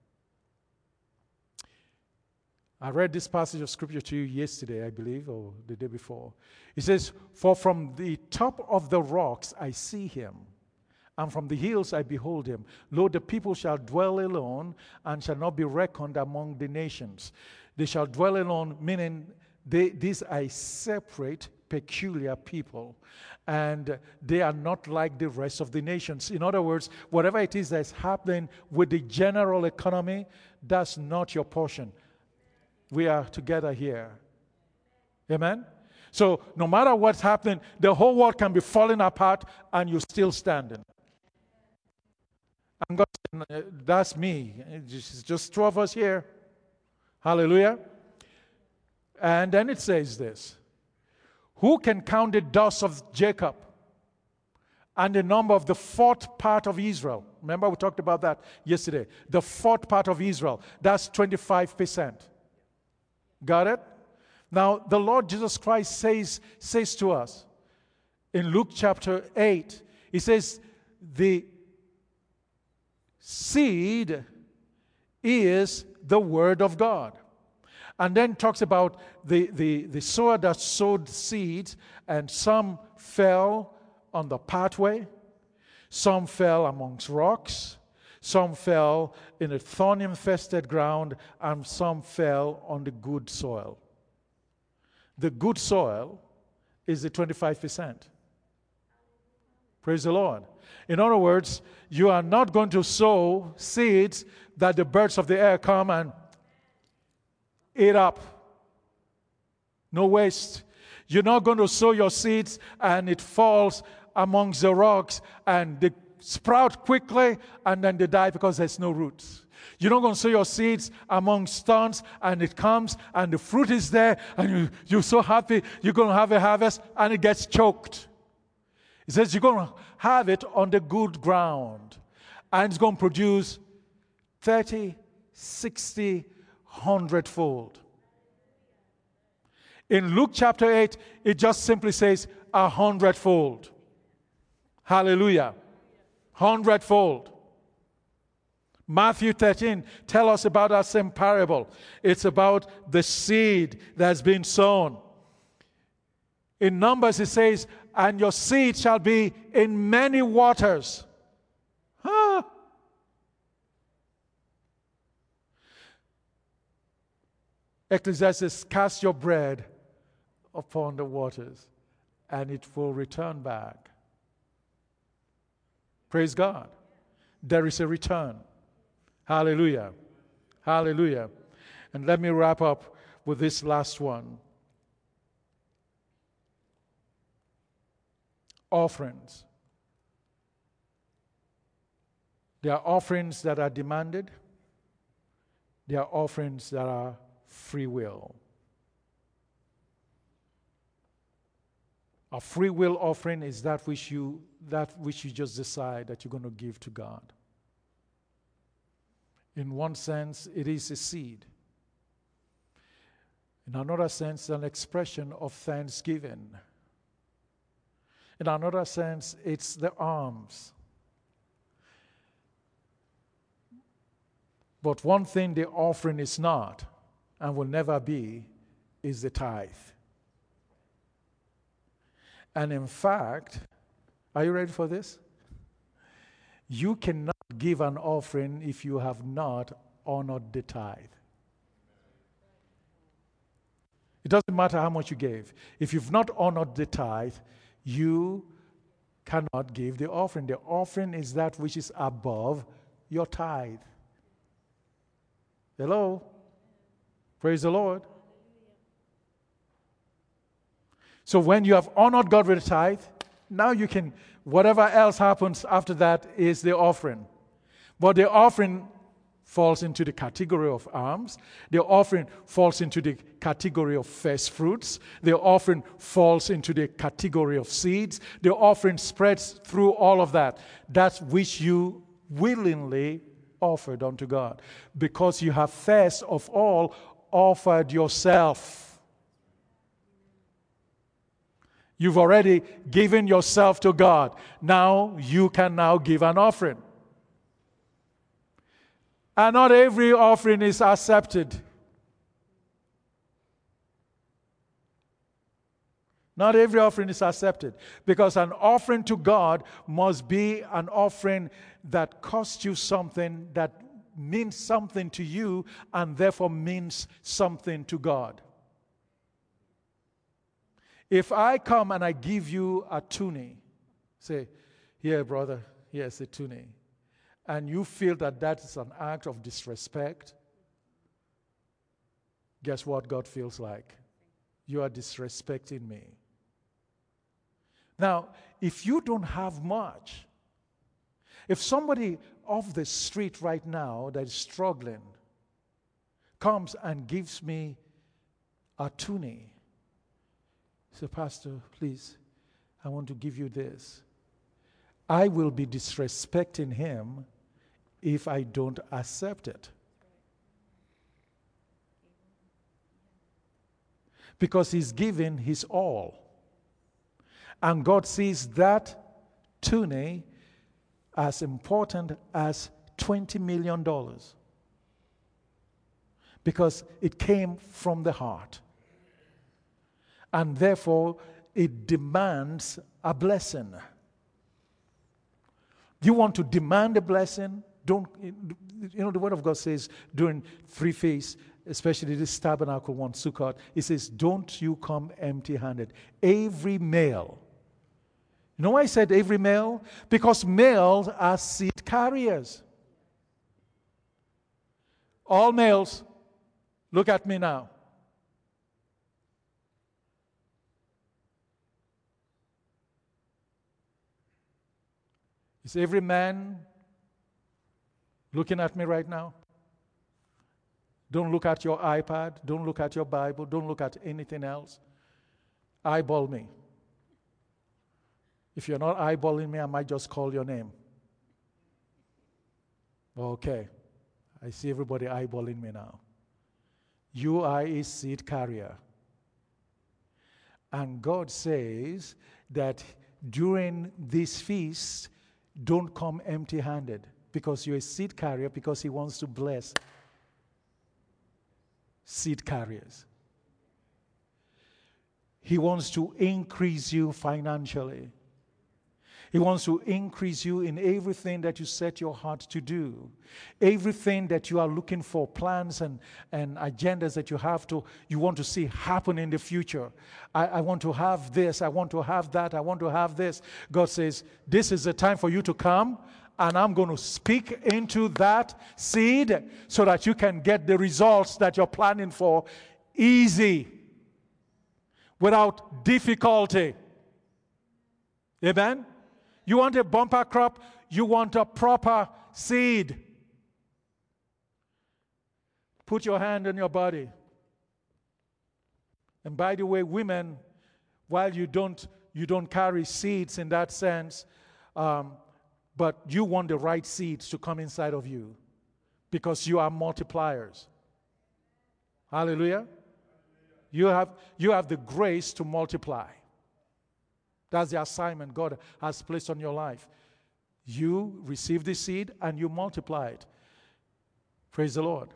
I read this passage of scripture to you yesterday, I believe, or the day before. It says, "For from the top of the rocks I see him, and from the hills I behold him. Lo, the people shall dwell alone, and shall not be reckoned among the nations. They shall dwell alone," meaning they, these are a separate, peculiar people, and they are not like the rest of the nations. In other words, whatever it is that's happening with the general economy, that's not your portion. We are together here. Amen? So no matter what's happening, the whole world can be falling apart and you're still standing. And God said, that's me. It's just two of us here. Hallelujah. And then it says this. Who can count the dust of Jacob and the number of the fourth part of Israel? Remember we talked about that yesterday. The fourth part of Israel. That's twenty-five percent. Got it? Now, the Lord Jesus Christ says, says to us in Luke chapter eight, he says, the seed is the word of God. And then talks about the, the, the sower that sowed seeds, and some fell on the pathway, some fell amongst rocks, some fell in a thorn-infested ground, and some fell on the good soil. The good soil is the twenty-five percent. Praise the Lord. In other words, you are not going to sow seeds that the birds of the air come and eat up. No waste. You're not going to sow your seeds and it falls amongst the rocks and they sprout quickly and then they die because there's no roots. You're not going to sow your seeds among stones and it comes and the fruit is there and you, you're so happy you're going to have a harvest and it gets choked. It says you're going to have it on the good ground and it's going to produce thirty, sixty, hundredfold. In Luke chapter eight, it just simply says a hundredfold. Hallelujah. Hundredfold. Matthew thirteen tell us about that same parable. It's about the seed that's been sown. In Numbers it says, and your seed shall be in many waters. Huh? Ecclesiastes, cast your bread upon the waters, and it will return back. Praise God. There is a return. Hallelujah. Hallelujah. And let me wrap up with this last one. Offerings. There are offerings that are demanded. There are offerings that are free will. A free will offering is that which you that which you just decide that you're going to give to God. In one sense, it is a seed. In another sense, an expression of thanksgiving. In another sense, it's the alms. But one thing the offering is not, and will never be, is the tithe. And in fact, are you ready for this? You cannot give an offering if you have not honored the tithe. It doesn't matter how much you gave. If you've not honored the tithe, you cannot give the offering. The offering is that which is above your tithe. Hello? Praise the Lord. So when you have honored God with a tithe, now you can, whatever else happens after that is the offering. But the offering falls into the category of alms. The offering falls into the category of first fruits. The offering falls into the category of seeds. The offering spreads through all of that. That which you willingly offered unto God. Because you have first of all offered yourself. You've already given yourself to God. Now you can now give an offering. And not every offering is accepted. Not every offering is accepted. Because an offering to God must be an offering that costs you something, that means something to you, and therefore means something to God. If I come and I give you a tunic, say, here, brother, here's a tunic, and you feel that that is an act of disrespect, guess what God feels like? You are disrespecting me. Now, if you don't have much, if somebody off the street right now that is struggling comes and gives me a tunic, say, Pastor, please, I want to give you this. I will be disrespecting him if I don't accept it. Because he's giving his all. And God sees that tunic as important as twenty million dollars. Because it came from the heart. And therefore, it demands a blessing. You want to demand a blessing? Don't, you know, the Word of God says during three feasts, especially this tabernacle one, Sukkot, it says, don't you come empty-handed. Every male. You know why I said every male? Because males are seed carriers. All males, look at me now. Is every man looking at me right now? Don't look at your iPad. Don't look at your Bible. Don't look at anything else. Eyeball me. If you're not eyeballing me, I might just call your name. Okay. I see everybody eyeballing me now. You are a seed carrier. And God says that during this feast, don't come empty-handed, because you're a seed carrier, because he wants to bless seed carriers. He wants to increase you financially. He wants to increase you in everything that you set your heart to do. Everything that you are looking for, plans and, and agendas that you have to, you want to see happen in the future. I, I want to have this, I want to have that, I want to have this. God says, this is the time for you to come, and I'm going to speak into that seed so that you can get the results that you're planning for easy, without difficulty. Amen? You want a bumper crop? You want a proper seed. Put your hand on your body. And by the way, women, while you don't you don't carry seeds in that sense, um, but you want the right seeds to come inside of you, because you are multipliers. Hallelujah. You have you have the grace to multiply. That's the assignment God has placed on your life. You receive the seed and you multiply it. Praise the Lord.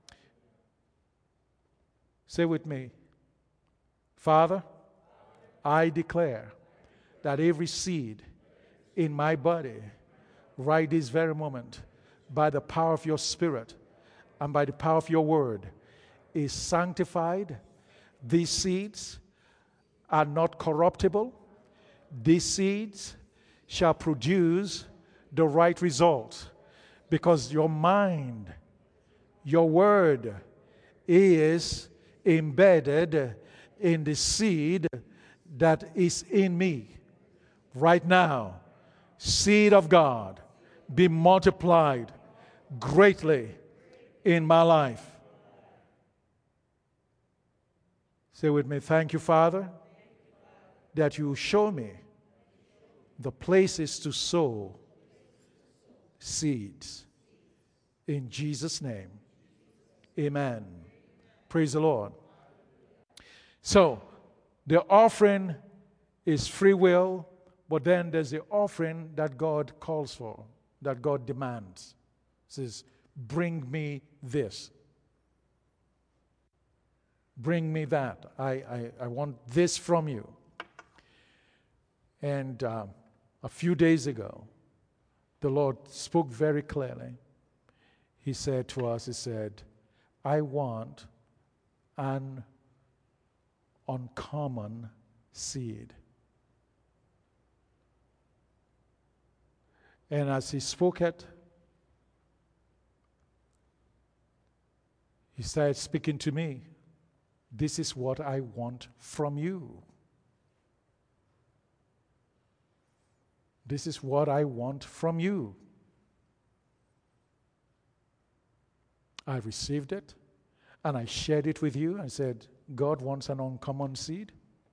Say with me, Father, I declare that every seed in my body right this very moment, by the power of your Spirit and by the power of your word, is sanctified. These seeds are not corruptible. These seeds shall produce the right result, because your mind, your word is embedded in the seed that is in me right now, seed of God, be multiplied greatly in my life. Say with me, thank you, Father, that you show me the places to sow seeds. In Jesus' name, amen. Praise the Lord. So, the offering is free will, but then there's the offering that God calls for, that God demands. It says, bring me this. Bring me that. I, I, I want this from you. And uh, a few days ago, the Lord spoke very clearly. He said to us, he said, I want an uncommon seed. And as he spoke it, he started speaking to me. This is what I want from you. This is what I want from you. I received it, and I shared it with you. I said, God wants an uncommon seed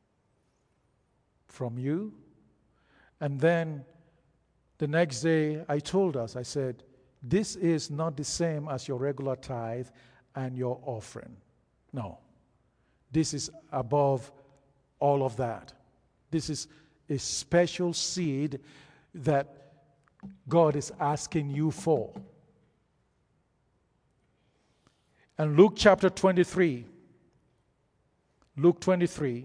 from you. And then the next day, I told us, I said, this is not the same as your regular tithe and your offering. No. This is above all of that. This is a special seed that God is asking you for. And Luke chapter twenty-three, Luke twenty-three,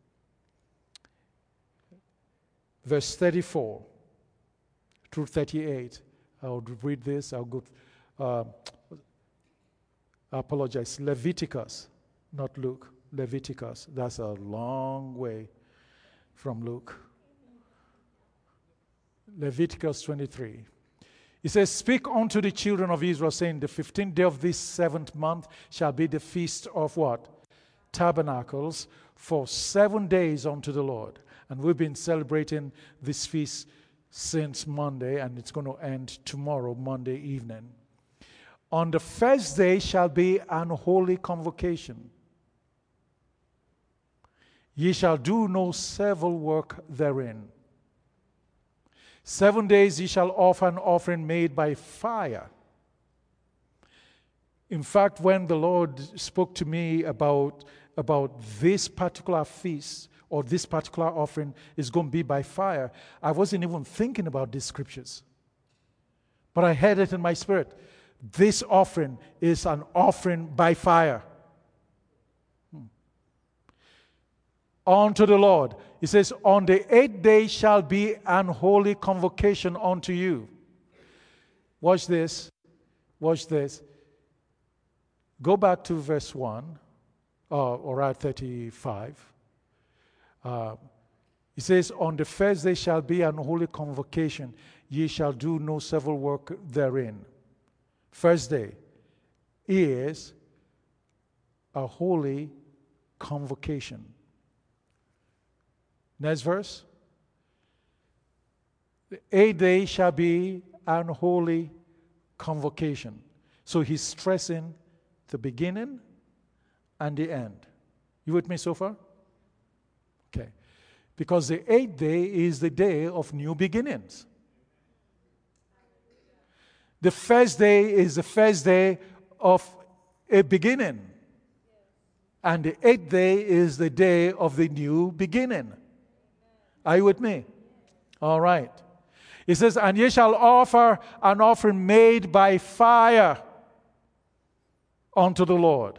verse thirty-four through thirty-eight. I'll read this. I'll go. Uh, I apologize. Leviticus, not Luke. Leviticus. That's a long way from Luke. Leviticus twenty-three. He says, speak unto the children of Israel, saying, the fifteenth day of this seventh month shall be the feast of what? Tabernacles, for seven days unto the Lord. And we've been celebrating this feast since Monday, and it's going to end tomorrow, Monday evening. On the first day shall be an holy convocation. Ye shall do no servile work therein. Seven days ye shall offer an offering made by fire. In fact, when the Lord spoke to me about, about this particular feast, or this particular offering is going to be by fire, I wasn't even thinking about these scriptures. But I heard it in my spirit. This offering is an offering by fire. Hmm. Unto the Lord. He says, on the eighth day shall be an holy convocation unto you. Watch this. Watch this. Go back to verse one, uh, or at thirty-five. Uh, he says, on the first day shall be an holy convocation. Ye shall do no servile work therein. First day is a holy convocation. Next verse. The eighth day shall be an holy convocation. So he's stressing the beginning and the end. You with me so far? Okay. Because the eighth day is the day of new beginnings. The first day is the first day of a beginning. And the eighth day is the day of the new beginning. Are you with me? All right. It says, and ye shall offer an offering made by fire unto the Lord.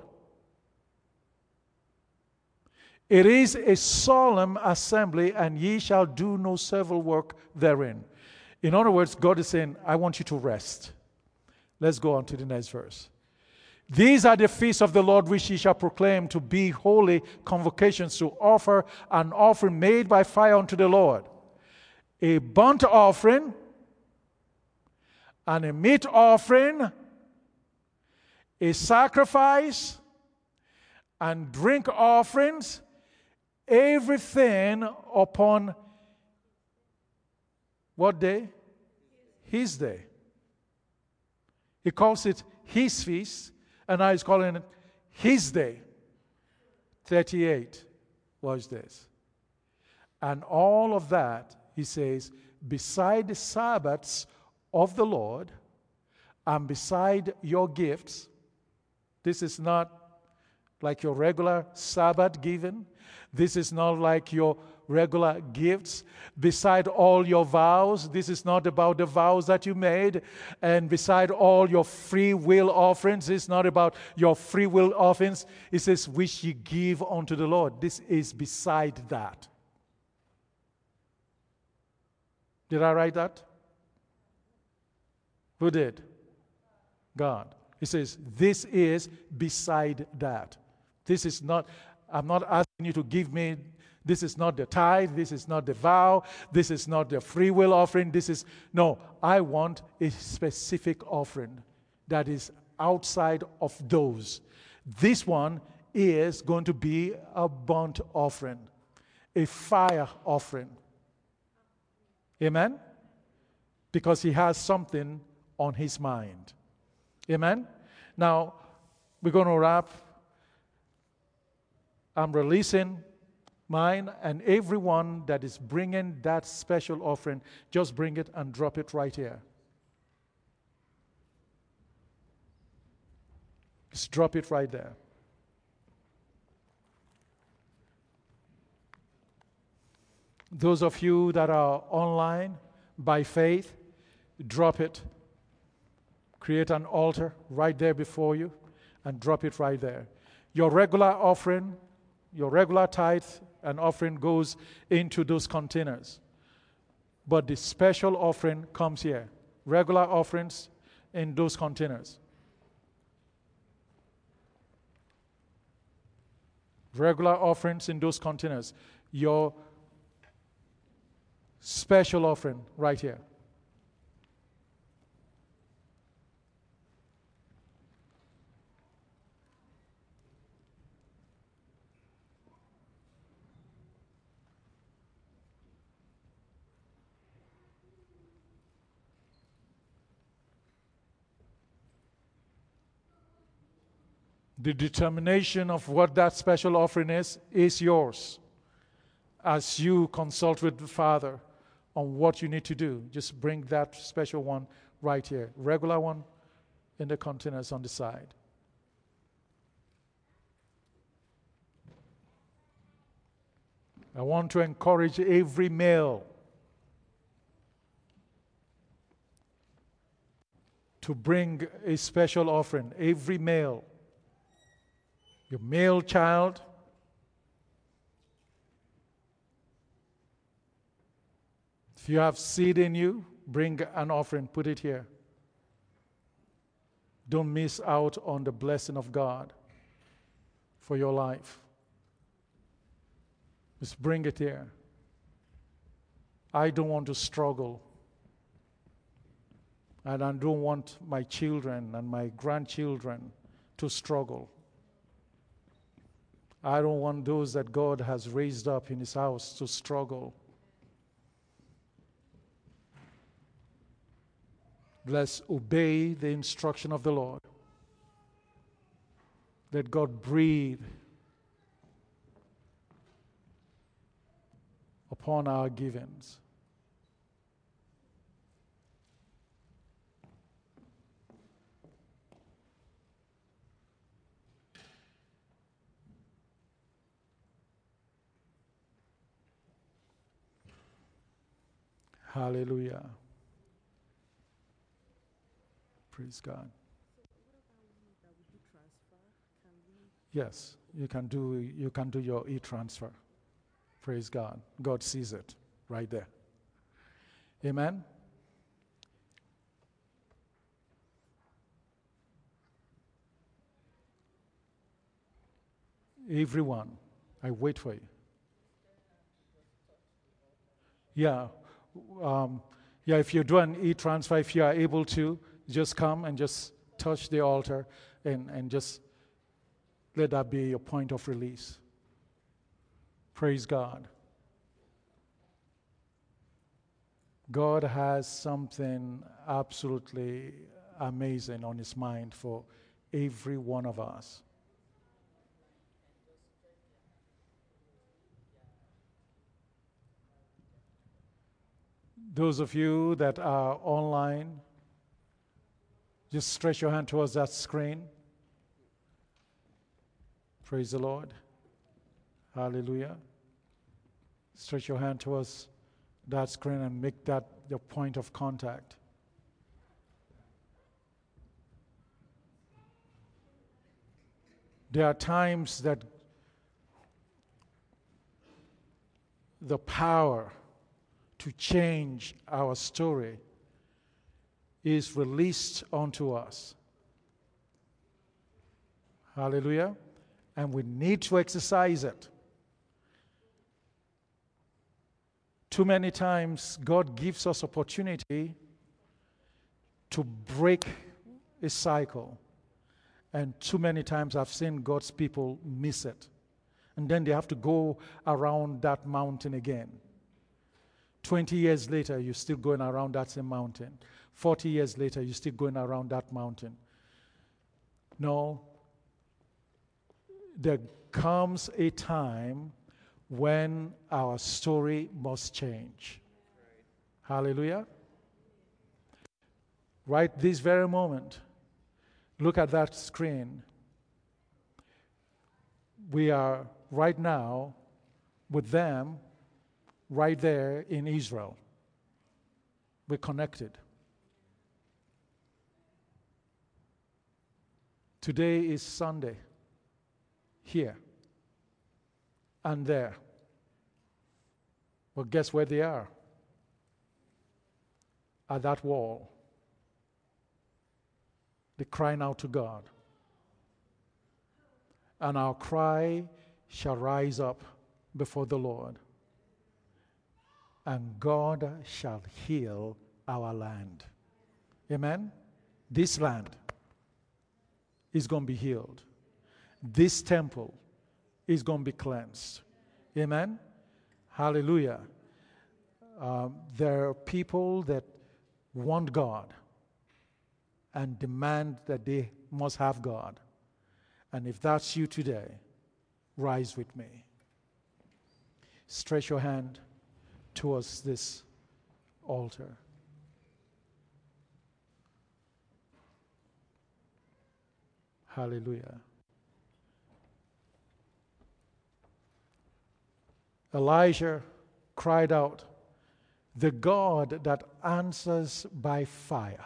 It is a solemn assembly, and ye shall do no servile work therein. In other words, God is saying, I want you to rest. Let's go on to the next verse. These are the feasts of the Lord which ye shall proclaim to be holy convocations, to offer an offering made by fire unto the Lord. A burnt offering and a meat offering, a sacrifice and drink offerings, everything upon what day? His day. He calls it his feast, and now he's calling it his day. thirty-eight was this. And all of that, he says, beside the Sabbaths of the Lord, and beside your gifts, this is not like your regular Sabbath giving. This is not like your regular gifts. Beside all your vows, this is not about the vows that you made. And beside all your free will offerings, it's not about your free will offerings. It says, which ye give unto the Lord. This is beside that. Did I write that? Who did? God. He says, this is beside that. This is not, I'm not asking you to give me, this is not the tithe, this is not the vow, this is not the free will offering, this is, no, I want a specific offering that is outside of those. This one is going to be a burnt offering, a fire offering. Amen? Because he has something on his mind. Amen? Now, we're going to wrap. I'm releasing mine, and everyone that is bringing that special offering, just bring it and drop it right here. Just drop it right there. Those of you that are online by faith, drop it. Create an altar right there before you and drop it right there. Your regular offering, your regular tithe and offering goes into those containers. But the special offering comes here. Regular offerings in those containers. Regular offerings in those containers. Your special offering right here. The determination of what that special offering is, is yours. As you consult with the Father on what you need to do, just bring that special one right here. Regular one in the containers on the side. I want to encourage every male to bring a special offering. Every male. Your male child, if you have seed in you, bring an offering, put it here. Don't miss out on the blessing of God for your life. Just bring it here. I don't want to struggle. And I don't want my children and my grandchildren to struggle. I don't want those that God has raised up in his house to struggle. Let's obey the instruction of the Lord. Let God breathe upon our givings. Hallelujah. Praise God. Yes, you can do you can do your e-transfer. Praise God. God sees it right there. Amen. Everyone, I wait for you. Yeah. Um, yeah, if you do an e-transfer, if you are able to, just come and just touch the altar and, and just let that be your point of release. Praise God. God has something absolutely amazing on his mind for every one of us. Those of you that are online, just stretch your hand towards that screen. Praise the Lord. Hallelujah. Stretch your hand towards that screen and make that your point of contact. There are times that the power to change our story is released onto us. Hallelujah. And we need to exercise it. Too many times, God gives us opportunity to break a cycle. And too many times I've seen God's people miss it. And then they have to go around that mountain again. twenty years later, you're still going around that same mountain. forty years later, you're still going around that mountain. No. There comes a time when our story must change. Right. Hallelujah. Right this very moment, look at that screen. We are right now with them right there in Israel. We're connected. Today is Sunday. Here and there. Well, guess where they are? At that wall. They're crying out to God. And our cry shall rise up before the Lord. And God shall heal our land. Amen? This land is going to be healed. This temple is going to be cleansed. Amen? Hallelujah. Um, there are people that want God and demand that they must have God. And if that's you today, rise with me. Stretch your hand towards this altar. Hallelujah. Elijah cried out, "The God that answers by fire,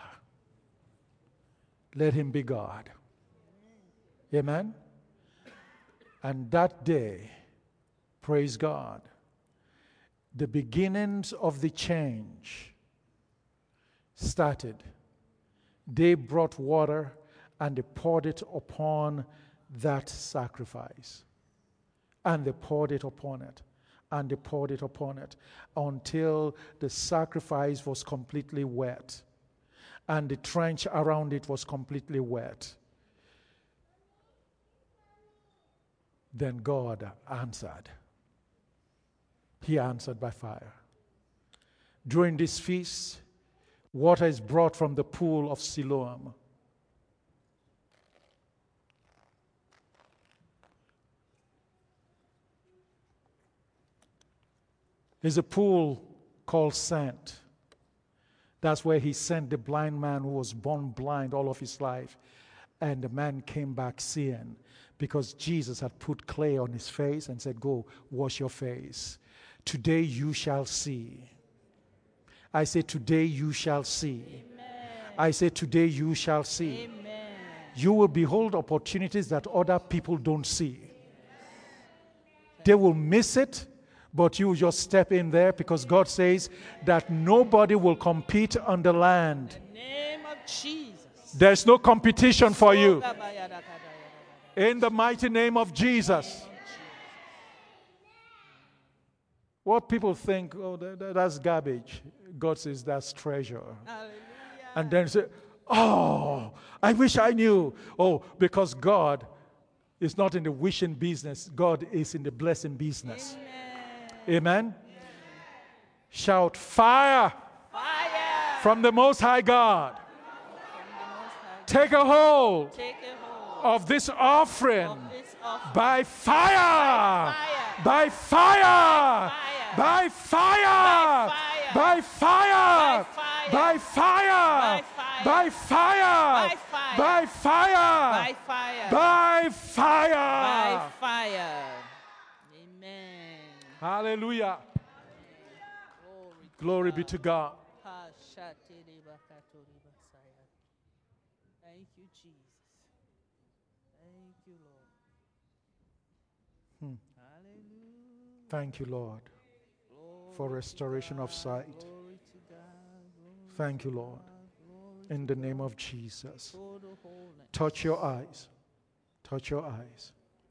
let him be God." Amen? And that day, praise God, the beginnings of the change started. They brought water and they poured it upon that sacrifice. And they poured it upon it. And they poured it upon it until the sacrifice was completely wet. And the trench around it was completely wet. Then God answered. He answered by fire. During this feast, water is brought from the pool of Siloam. There's a pool called Sent. That's where he sent the blind man who was born blind all of his life. And the man came back seeing because Jesus had put clay on his face and said, "Go, wash your face. Today you shall see." I say, today you shall see. Amen. I say, today you shall see. Amen. You will behold opportunities that other people don't see. They will miss it. But you just step in there because God says that nobody will compete on the land. In the name of Jesus. There's no competition for you. In the mighty name of Jesus. What people think, oh, that's garbage. God says that's treasure. Hallelujah. And then say, oh, I wish I knew. Oh, because God is not in the wishing business. God is in the blessing business. Amen. Amen. Shout fire, Fire. from the Most High God. From the Most High. Take a hold Take a hold of this offering of this offering. by fire, Fire. by fire, by By fire, by fire, by By fire, by fire, by By fire. fire, By fire. by fire. By fire. Amen. Hallelujah. Glory. Glory be to God. Ha, shate bakatori basaya. Thank you, Jesus. Thank you, Lord. Hmm. Hallelujah. Thank you, Lord, for restoration of sight. Glory to God. Glory Thank you, Lord. glory In the name of Jesus. total wholeness. Touch your eyes. Touch your eyes.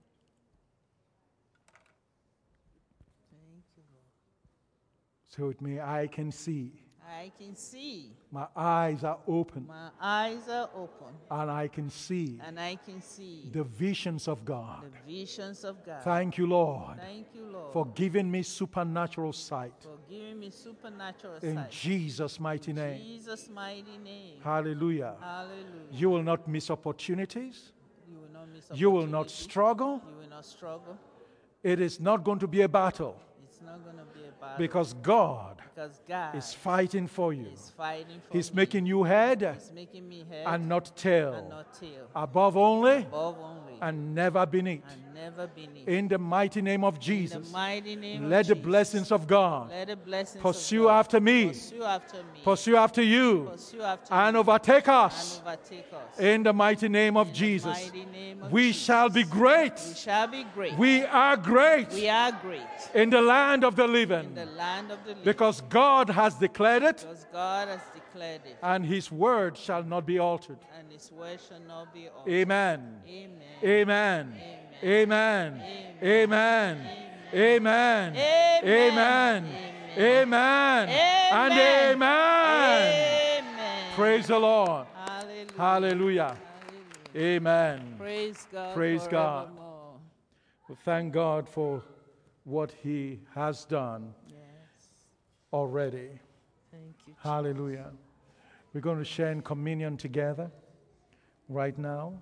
Thank you, Lord. Say with me, I can see. I can see. My eyes are open. My eyes are open. And I can see And I can see the visions of God. the visions of God. Thank you, Lord, Thank you, Lord, for giving me supernatural sight. for giving me supernatural In sight. Jesus' mighty In name. Jesus' mighty name. Hallelujah. Hallelujah. You will not miss opportunities. You will not miss You will not opportunity. struggle. You will not struggle. It is not going to be a battle It's not going to be a battle. because God because God is fighting for you. is fighting for He's me. making you head He's making me head and not and tail, not tail. above only Above only and never beneath. and never beneath. In the mighty name of In the Jesus, mighty name let of the Jesus. blessings of God Let the blessings pursue of God after me, pursue after me. pursue after you, Pursue after and me. overtake And us. overtake us. In the mighty name of In the Jesus, mighty name of we Jesus. shall be We great. shall be great. We are great We are great in the land of the in the living land of the living. because God has declared it, Because God has declared it, and His word shall not be altered. and His word shall not be altered. Amen. Amen. Amen. Amen. Amen. Amen. Amen. Amen. Amen. Amen. And Amen. amen. Amen. Praise the Lord. Hallelujah. Hallelujah. Hallelujah. Amen. Praise God. Praise God. forevermore. We thank God for what He has done Yes. already. Thank you. Hallelujah. We're going to share in communion together right now.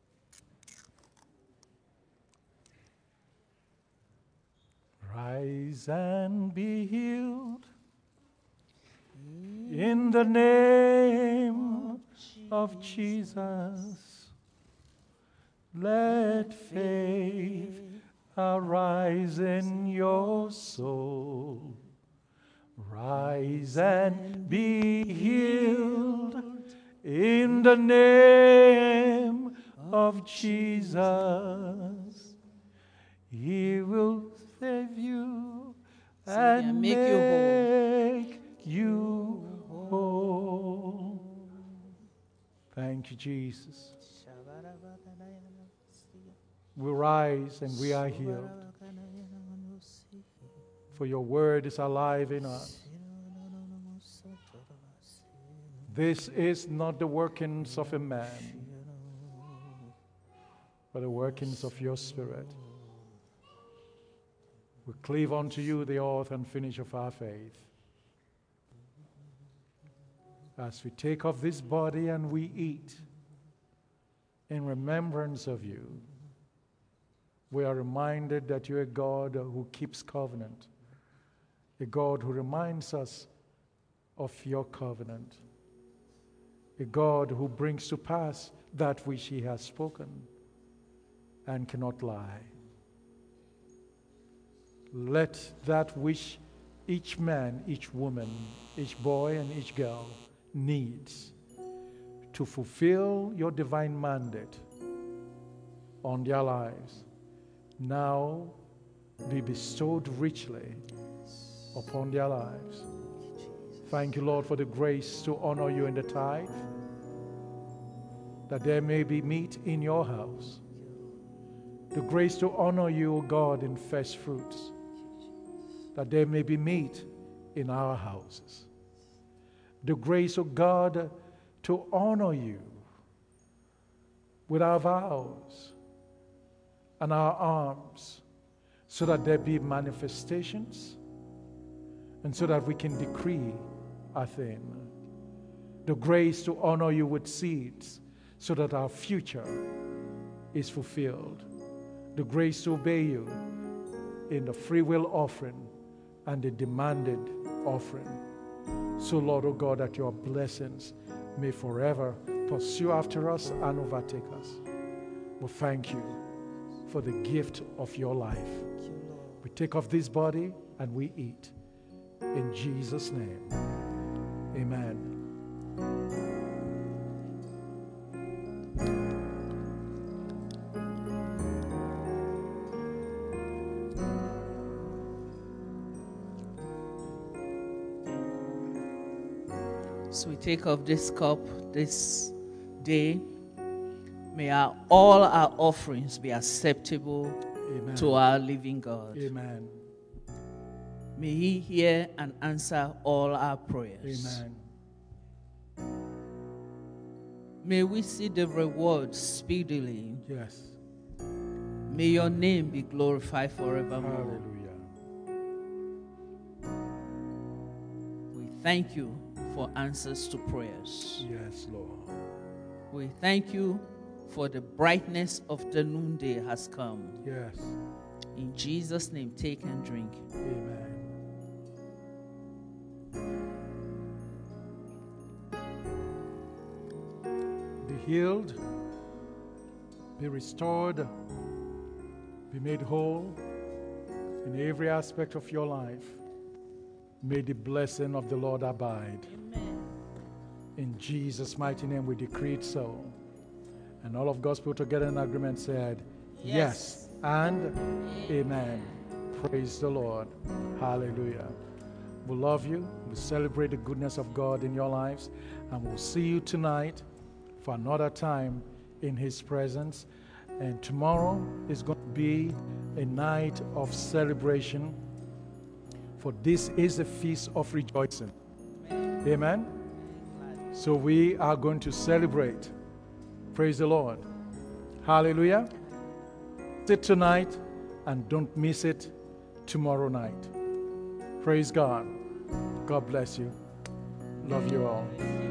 Rise and be healed in the name of Jesus. Let faith arise in your soul. Rise and be healed in the name of Jesus. He will save you and make you whole. make you whole. Thank you, Jesus. We rise and we are healed. For your word is alive in us. This is not the workings of a man, but the workings of your Spirit. We cleave unto you, the author and finisher of our faith. As we take of this body and we eat in remembrance of you, we are reminded that you're a God who keeps covenant, a God who reminds us of your covenant, a God who brings to pass that which he has spoken and cannot lie. Let that which each man, each woman, each boy and each girl needs to fulfill your divine mandate on their lives now be bestowed richly upon their lives. Thank you, Lord, for the grace to honor you in the tithe, that there may be meat in your house. The grace to honor you, O God, in first fruits, that there may be meat in our houses. The grace, O God, to honor you with our vows, and our arms so that there be manifestations and so that we can decree a thing. The grace to honor you with seeds so that our future is fulfilled. The grace to obey you in the free will offering and the demanded offering. So, Lord, O God, that your blessings may forever pursue after us and overtake us. We thank you for the gift of your life. We take off this body and we eat. In Jesus' name, amen. So we take of this cup this day. May our, all our offerings be acceptable Amen. To our living God. Amen. May he hear and answer all our prayers. Amen. May we see the reward speedily. Yes. May your name be glorified forevermore. Hallelujah. We thank you for answers to prayers. Yes, Lord. We thank you for the brightness of the noonday has come. Yes. In Jesus' name, take and drink. Amen. Be healed, be restored, be made whole in every aspect of your life. May the blessing of the Lord abide. Amen. In Jesus' mighty name, we decree it so. And all of God's people together in agreement said, yes, yes and amen. Amen. Praise the Lord. Hallelujah. We love you. We celebrate the goodness of God in your lives. And we'll see you tonight for another time in His presence. And tomorrow is going to be a night of celebration. For this is a feast of rejoicing. Amen. Amen. So we are going to celebrate. Praise the Lord. Hallelujah. Sit tonight and don't miss it tomorrow night. Praise God. God bless you. Love you all.